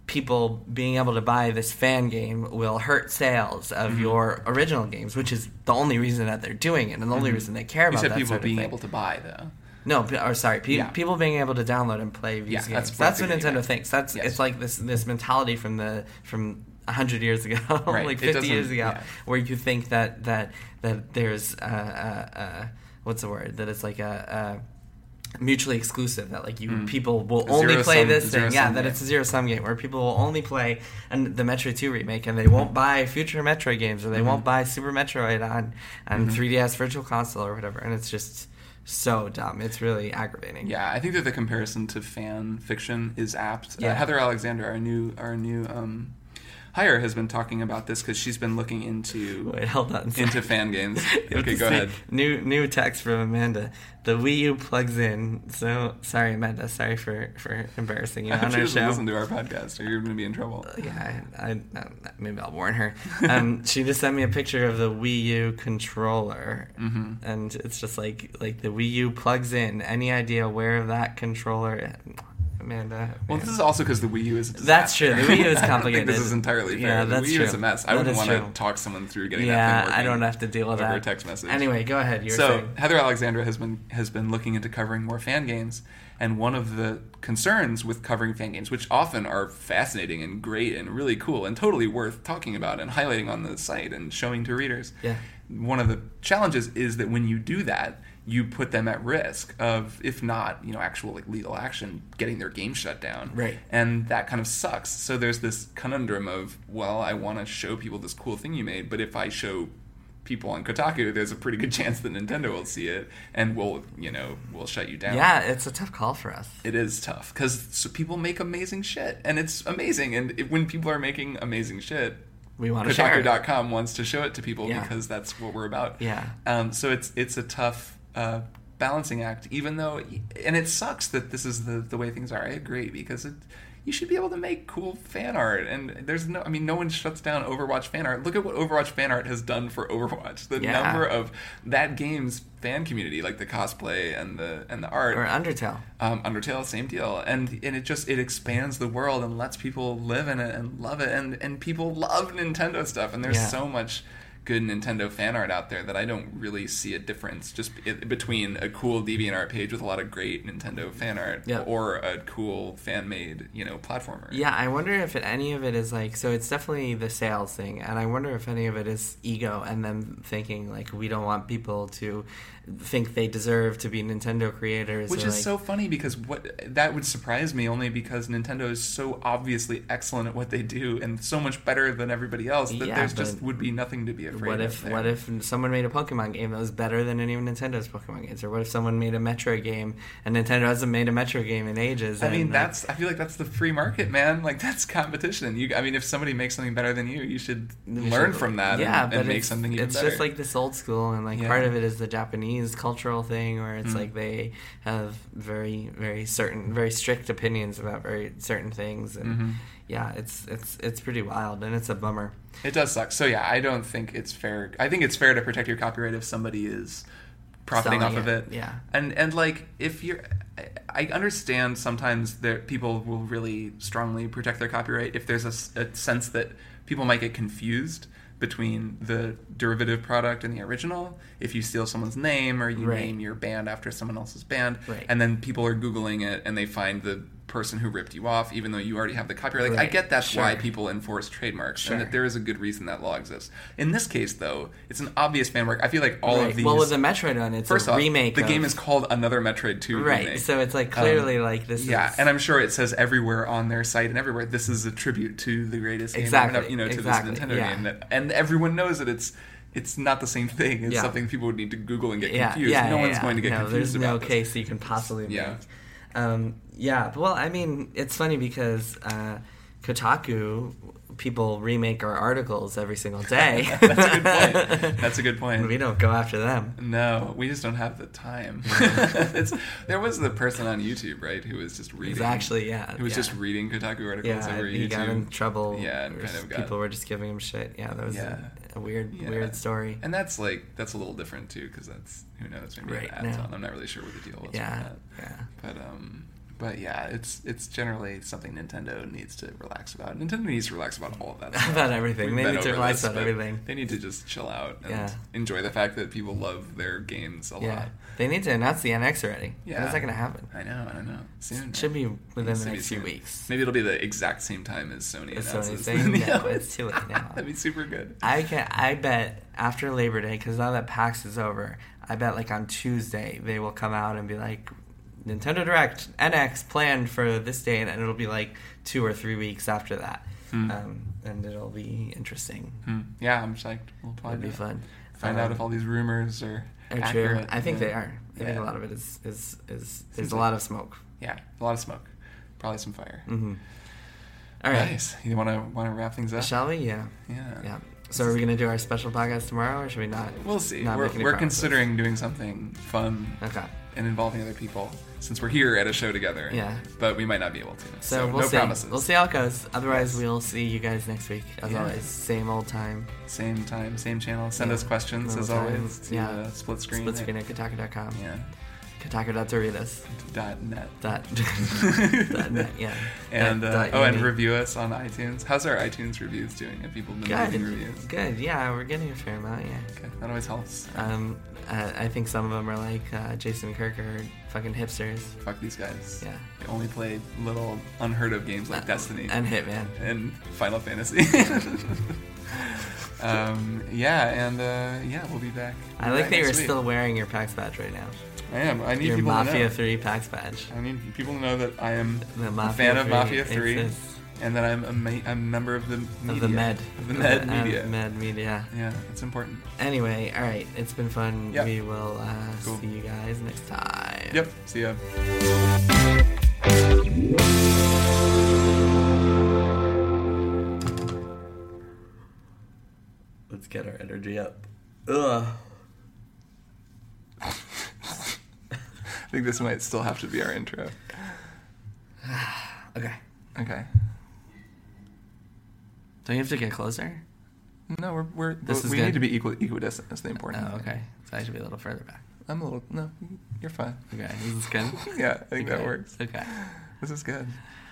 people being able to buy this fan game will hurt sales of mm-hmm. your original games, which is the only reason that they're doing it and the only mm-hmm. reason they care about you said that people sort of being thing. able to buy, though. No, or sorry, pe- yeah. people being able to download and play these yeah, games. That's, that's what Nintendo thinks. That's yes. It's like this this mentality from the from a hundred years ago, right. like fifty years ago, yeah. where you think that that that there's uh, uh, uh, what's the word? That it's like a. a mutually exclusive, that like you mm. people will only play sum, this thing yeah that game. It's a zero sum game where people will only play and the Metroid two remake and they won't buy future Metroid games or they mm-hmm. won't buy Super Metroid on on mm-hmm. three D S Virtual Console or whatever, and it's just so dumb. It's really aggravating. Yeah, I think that the comparison to fan fiction is apt. Yeah. Uh, Heather Alexander, our new our new um hire, has been talking about this because she's been looking into Wait, hold on. into fan games. Okay, go ahead. New new text from Amanda. The Wii U plugs in. So sorry, Amanda. Sorry for, for embarrassing you on she our show. Listen to our podcast, or you're going to be in trouble. Uh, yeah, I, I, I, maybe I'll warn her. Um, she just sent me a picture of the Wii U controller, mm-hmm. and it's just like like the Wii U plugs in. Any idea where that controller is? Amanda. Well, this is also because the Wii U is a disaster. That's true. The Wii U is complicated. I don't think this is entirely fair. Yeah, the that's Wii U true. is a mess. I that wouldn't want to true. talk someone through getting yeah, that thing working. I don't have to deal with over that. a text message. Anyway, go ahead. You were so saying. Heather Alexandra has been has been looking into covering more fan games, and one of the concerns with covering fan games, which often are fascinating and great and really cool and totally worth talking about and highlighting on the site and showing to readers. Yeah. One of the challenges is that when you do that, you put them at risk of, if not, you know, actual like legal action, getting their game shut down. Right. And that kind of sucks. So there's this conundrum of, well, I want to show people this cool thing you made, but if I show people on Kotaku, there's a pretty good chance that Nintendo will see it and will, you know, will shut you down. Yeah, it's a tough call for us. It is tough because so people make amazing shit, and it's amazing. And it, when people are making amazing shit, we want to share it. Kotaku dot com wants to show it to people yeah. because that's what we're about. Yeah. Um, so it's it's a tough uh, balancing act, even though, and it sucks that this is the, the way things are. I agree, because it, you should be able to make cool fan art, and there's no, I mean, no one shuts down Overwatch fan art. Look at what Overwatch fan art has done for Overwatch. The yeah. number of that game's fan community, like the cosplay and the and the art. Or Undertale. Um, Undertale, same deal, and and it just it expands the world and lets people live in it and love it, and and people love Nintendo stuff, and there's yeah. so much good Nintendo fan art out there that I don't really see a difference just between a cool DeviantArt page with a lot of great Nintendo fan art yep. or a cool fan-made, you know, platformer. Yeah, I wonder if it, any of it is like, so it's definitely the sales thing, and I wonder if any of it is ego and them thinking like we don't want people to think they deserve to be Nintendo creators. Which is like, so funny, because what that would surprise me only because Nintendo is so obviously excellent at what they do and so much better than everybody else that yeah, there's just would be nothing to be afraid what of. If there. what if someone made a Pokemon game that was better than any of Nintendo's Pokemon games, or what if someone made a Metroid game and Nintendo hasn't made a Metroid game in ages? I and, mean, like, that's I feel like that's the free market, man. Like that's competition. You, I mean, if somebody makes something better than you, you should you learn should, from that yeah, and, but and make it's, something even it's better. It's just like this old school, and like yeah. part of it is the Japanese cultural thing, where it's mm. like they have very, very certain, very strict opinions about very certain things, and mm-hmm. yeah, it's it's it's pretty wild, and it's a bummer. It does suck. So yeah, I don't think it's fair. I think it's fair to protect your copyright if somebody is profiting Selling off of it. Yeah, and and like if you're, I understand sometimes that people will really strongly protect their copyright if there's a, a sense that people might get confused between the derivative product and the original. If you steal someone's name or you right. name your band after someone else's band, right. and then people are Googling it and they find the person who ripped you off, even though you already have the copyright. Like, right. I get that's sure. why people enforce trademarks, sure. and that there is a good reason that law exists. In this case, though, it's an obvious fan work. I feel like all right. of these... Well, with the Metroid one, it's first a off, remake the of... game is called Another Metroid two right. remake. So it's like clearly um, like this yeah, is... and I'm sure it says everywhere on their site and everywhere, this is a tribute to the greatest exactly. game, you know, to exactly. this Nintendo yeah. game. That, and everyone knows that it's it's not the same thing. It's yeah. something people would need to Google and get yeah. confused. Yeah, no yeah, one's yeah. going to get no, confused about about no this. case you can possibly make. Yeah. Um, yeah, well, I mean, it's funny because uh, Kotaku, people remake our articles every single day. That's a good point. That's a good point. We don't go after them. No, we just don't have the time. it's, there was the person on YouTube, right, who was just reading. He's actually, yeah. Who was yeah. just reading Kotaku articles yeah, over he YouTube. got in trouble. Yeah, and kind of got... People were just giving him shit. Yeah, that was yeah. a, a weird, yeah. weird story. And that's like, that's a little different, too, because that's, who knows, maybe right, ads no. on. I'm not really sure what the deal was yeah, with that. Yeah, But, um... But yeah, it's it's generally something Nintendo needs to relax about. Nintendo needs to relax about all of that stuff. About everything. We've they need to relax this, about everything. They need to just chill out and yeah. enjoy the fact that people love their games a yeah. lot. They need to announce the N X already. Yeah. When is that going to happen? I know, I don't know. Soon. It should be within the next few weeks. Maybe it'll be the exact same time as Sony Is announces. Sony saying, no, it's too late now. That'd be super good. I can. I bet after Labor Day, because now that PAX is over, I bet like on Tuesday they will come out and be like, Nintendo Direct N X planned for this day, and it'll be like two or three weeks after that, hmm. um, and it'll be interesting. Hmm. Yeah, I'm psyched. We'll It'll be fun. Find um, out if all these rumors are, are accurate. True. I think yeah. they are. I yeah. think a lot of it is is is there's a lot of smoke. Yeah, a lot of smoke. Probably some fire. Mm-hmm. All right. Nice. You want to want to wrap things up? Shall we? Yeah. Yeah. Yeah. So are we going to do our special podcast tomorrow, or should we not? We'll see. Not we're we're considering doing something fun okay. and involving other people, since we're here at a show together. Yeah. But we might not be able to. So, so we'll no see. promises. We'll see how it goes. Otherwise, yes. we'll see you guys next week. As yeah. always, same old time. Same time, same channel. Send yeah. us questions, as time. always, to yeah. uh, Split Screen. Split Screen at Kotaku dot com. Yeah. Kotaku dot Doritos. Dot net. Dot, dot net, yeah. And, dot, uh, dot oh, and uni. review us on iTunes. How's our iTunes reviews doing? Have people been good. leaving reviews? Good, yeah, we're getting a fair amount, yeah. Okay, that always helps. Um, uh, I think some of them are like uh, Jason Kirk or fucking hipsters. Fuck these guys. Yeah. They only play little unheard of games like uh, Destiny. And Hitman. And Final Fantasy. um, yeah, and uh, yeah, we'll be back. We'll I like back that you're week. still wearing your PAX badge right now. I am. I need your people Mafia to know. three PAX badge. I need people to know that I am the a fan of Mafia three, exists. and that I'm a, ma- I'm a member of the media. Of the Med. Of the Med uh, media. Med media. Yeah, it's important. Anyway, all right. It's been fun. Yep. We will uh, cool. see you guys next time. Yep. See ya. Let's get our energy up. Ugh. I think this might still have to be our intro. Okay. Okay. Don't you have to get closer? No, we're we're this we is need good? to be equal equidistant. That's the important. Oh, okay. So I should be a little further back. I'm a little no. You're fine. Okay. This is good. Yeah, I think okay. that works. Okay. This is good.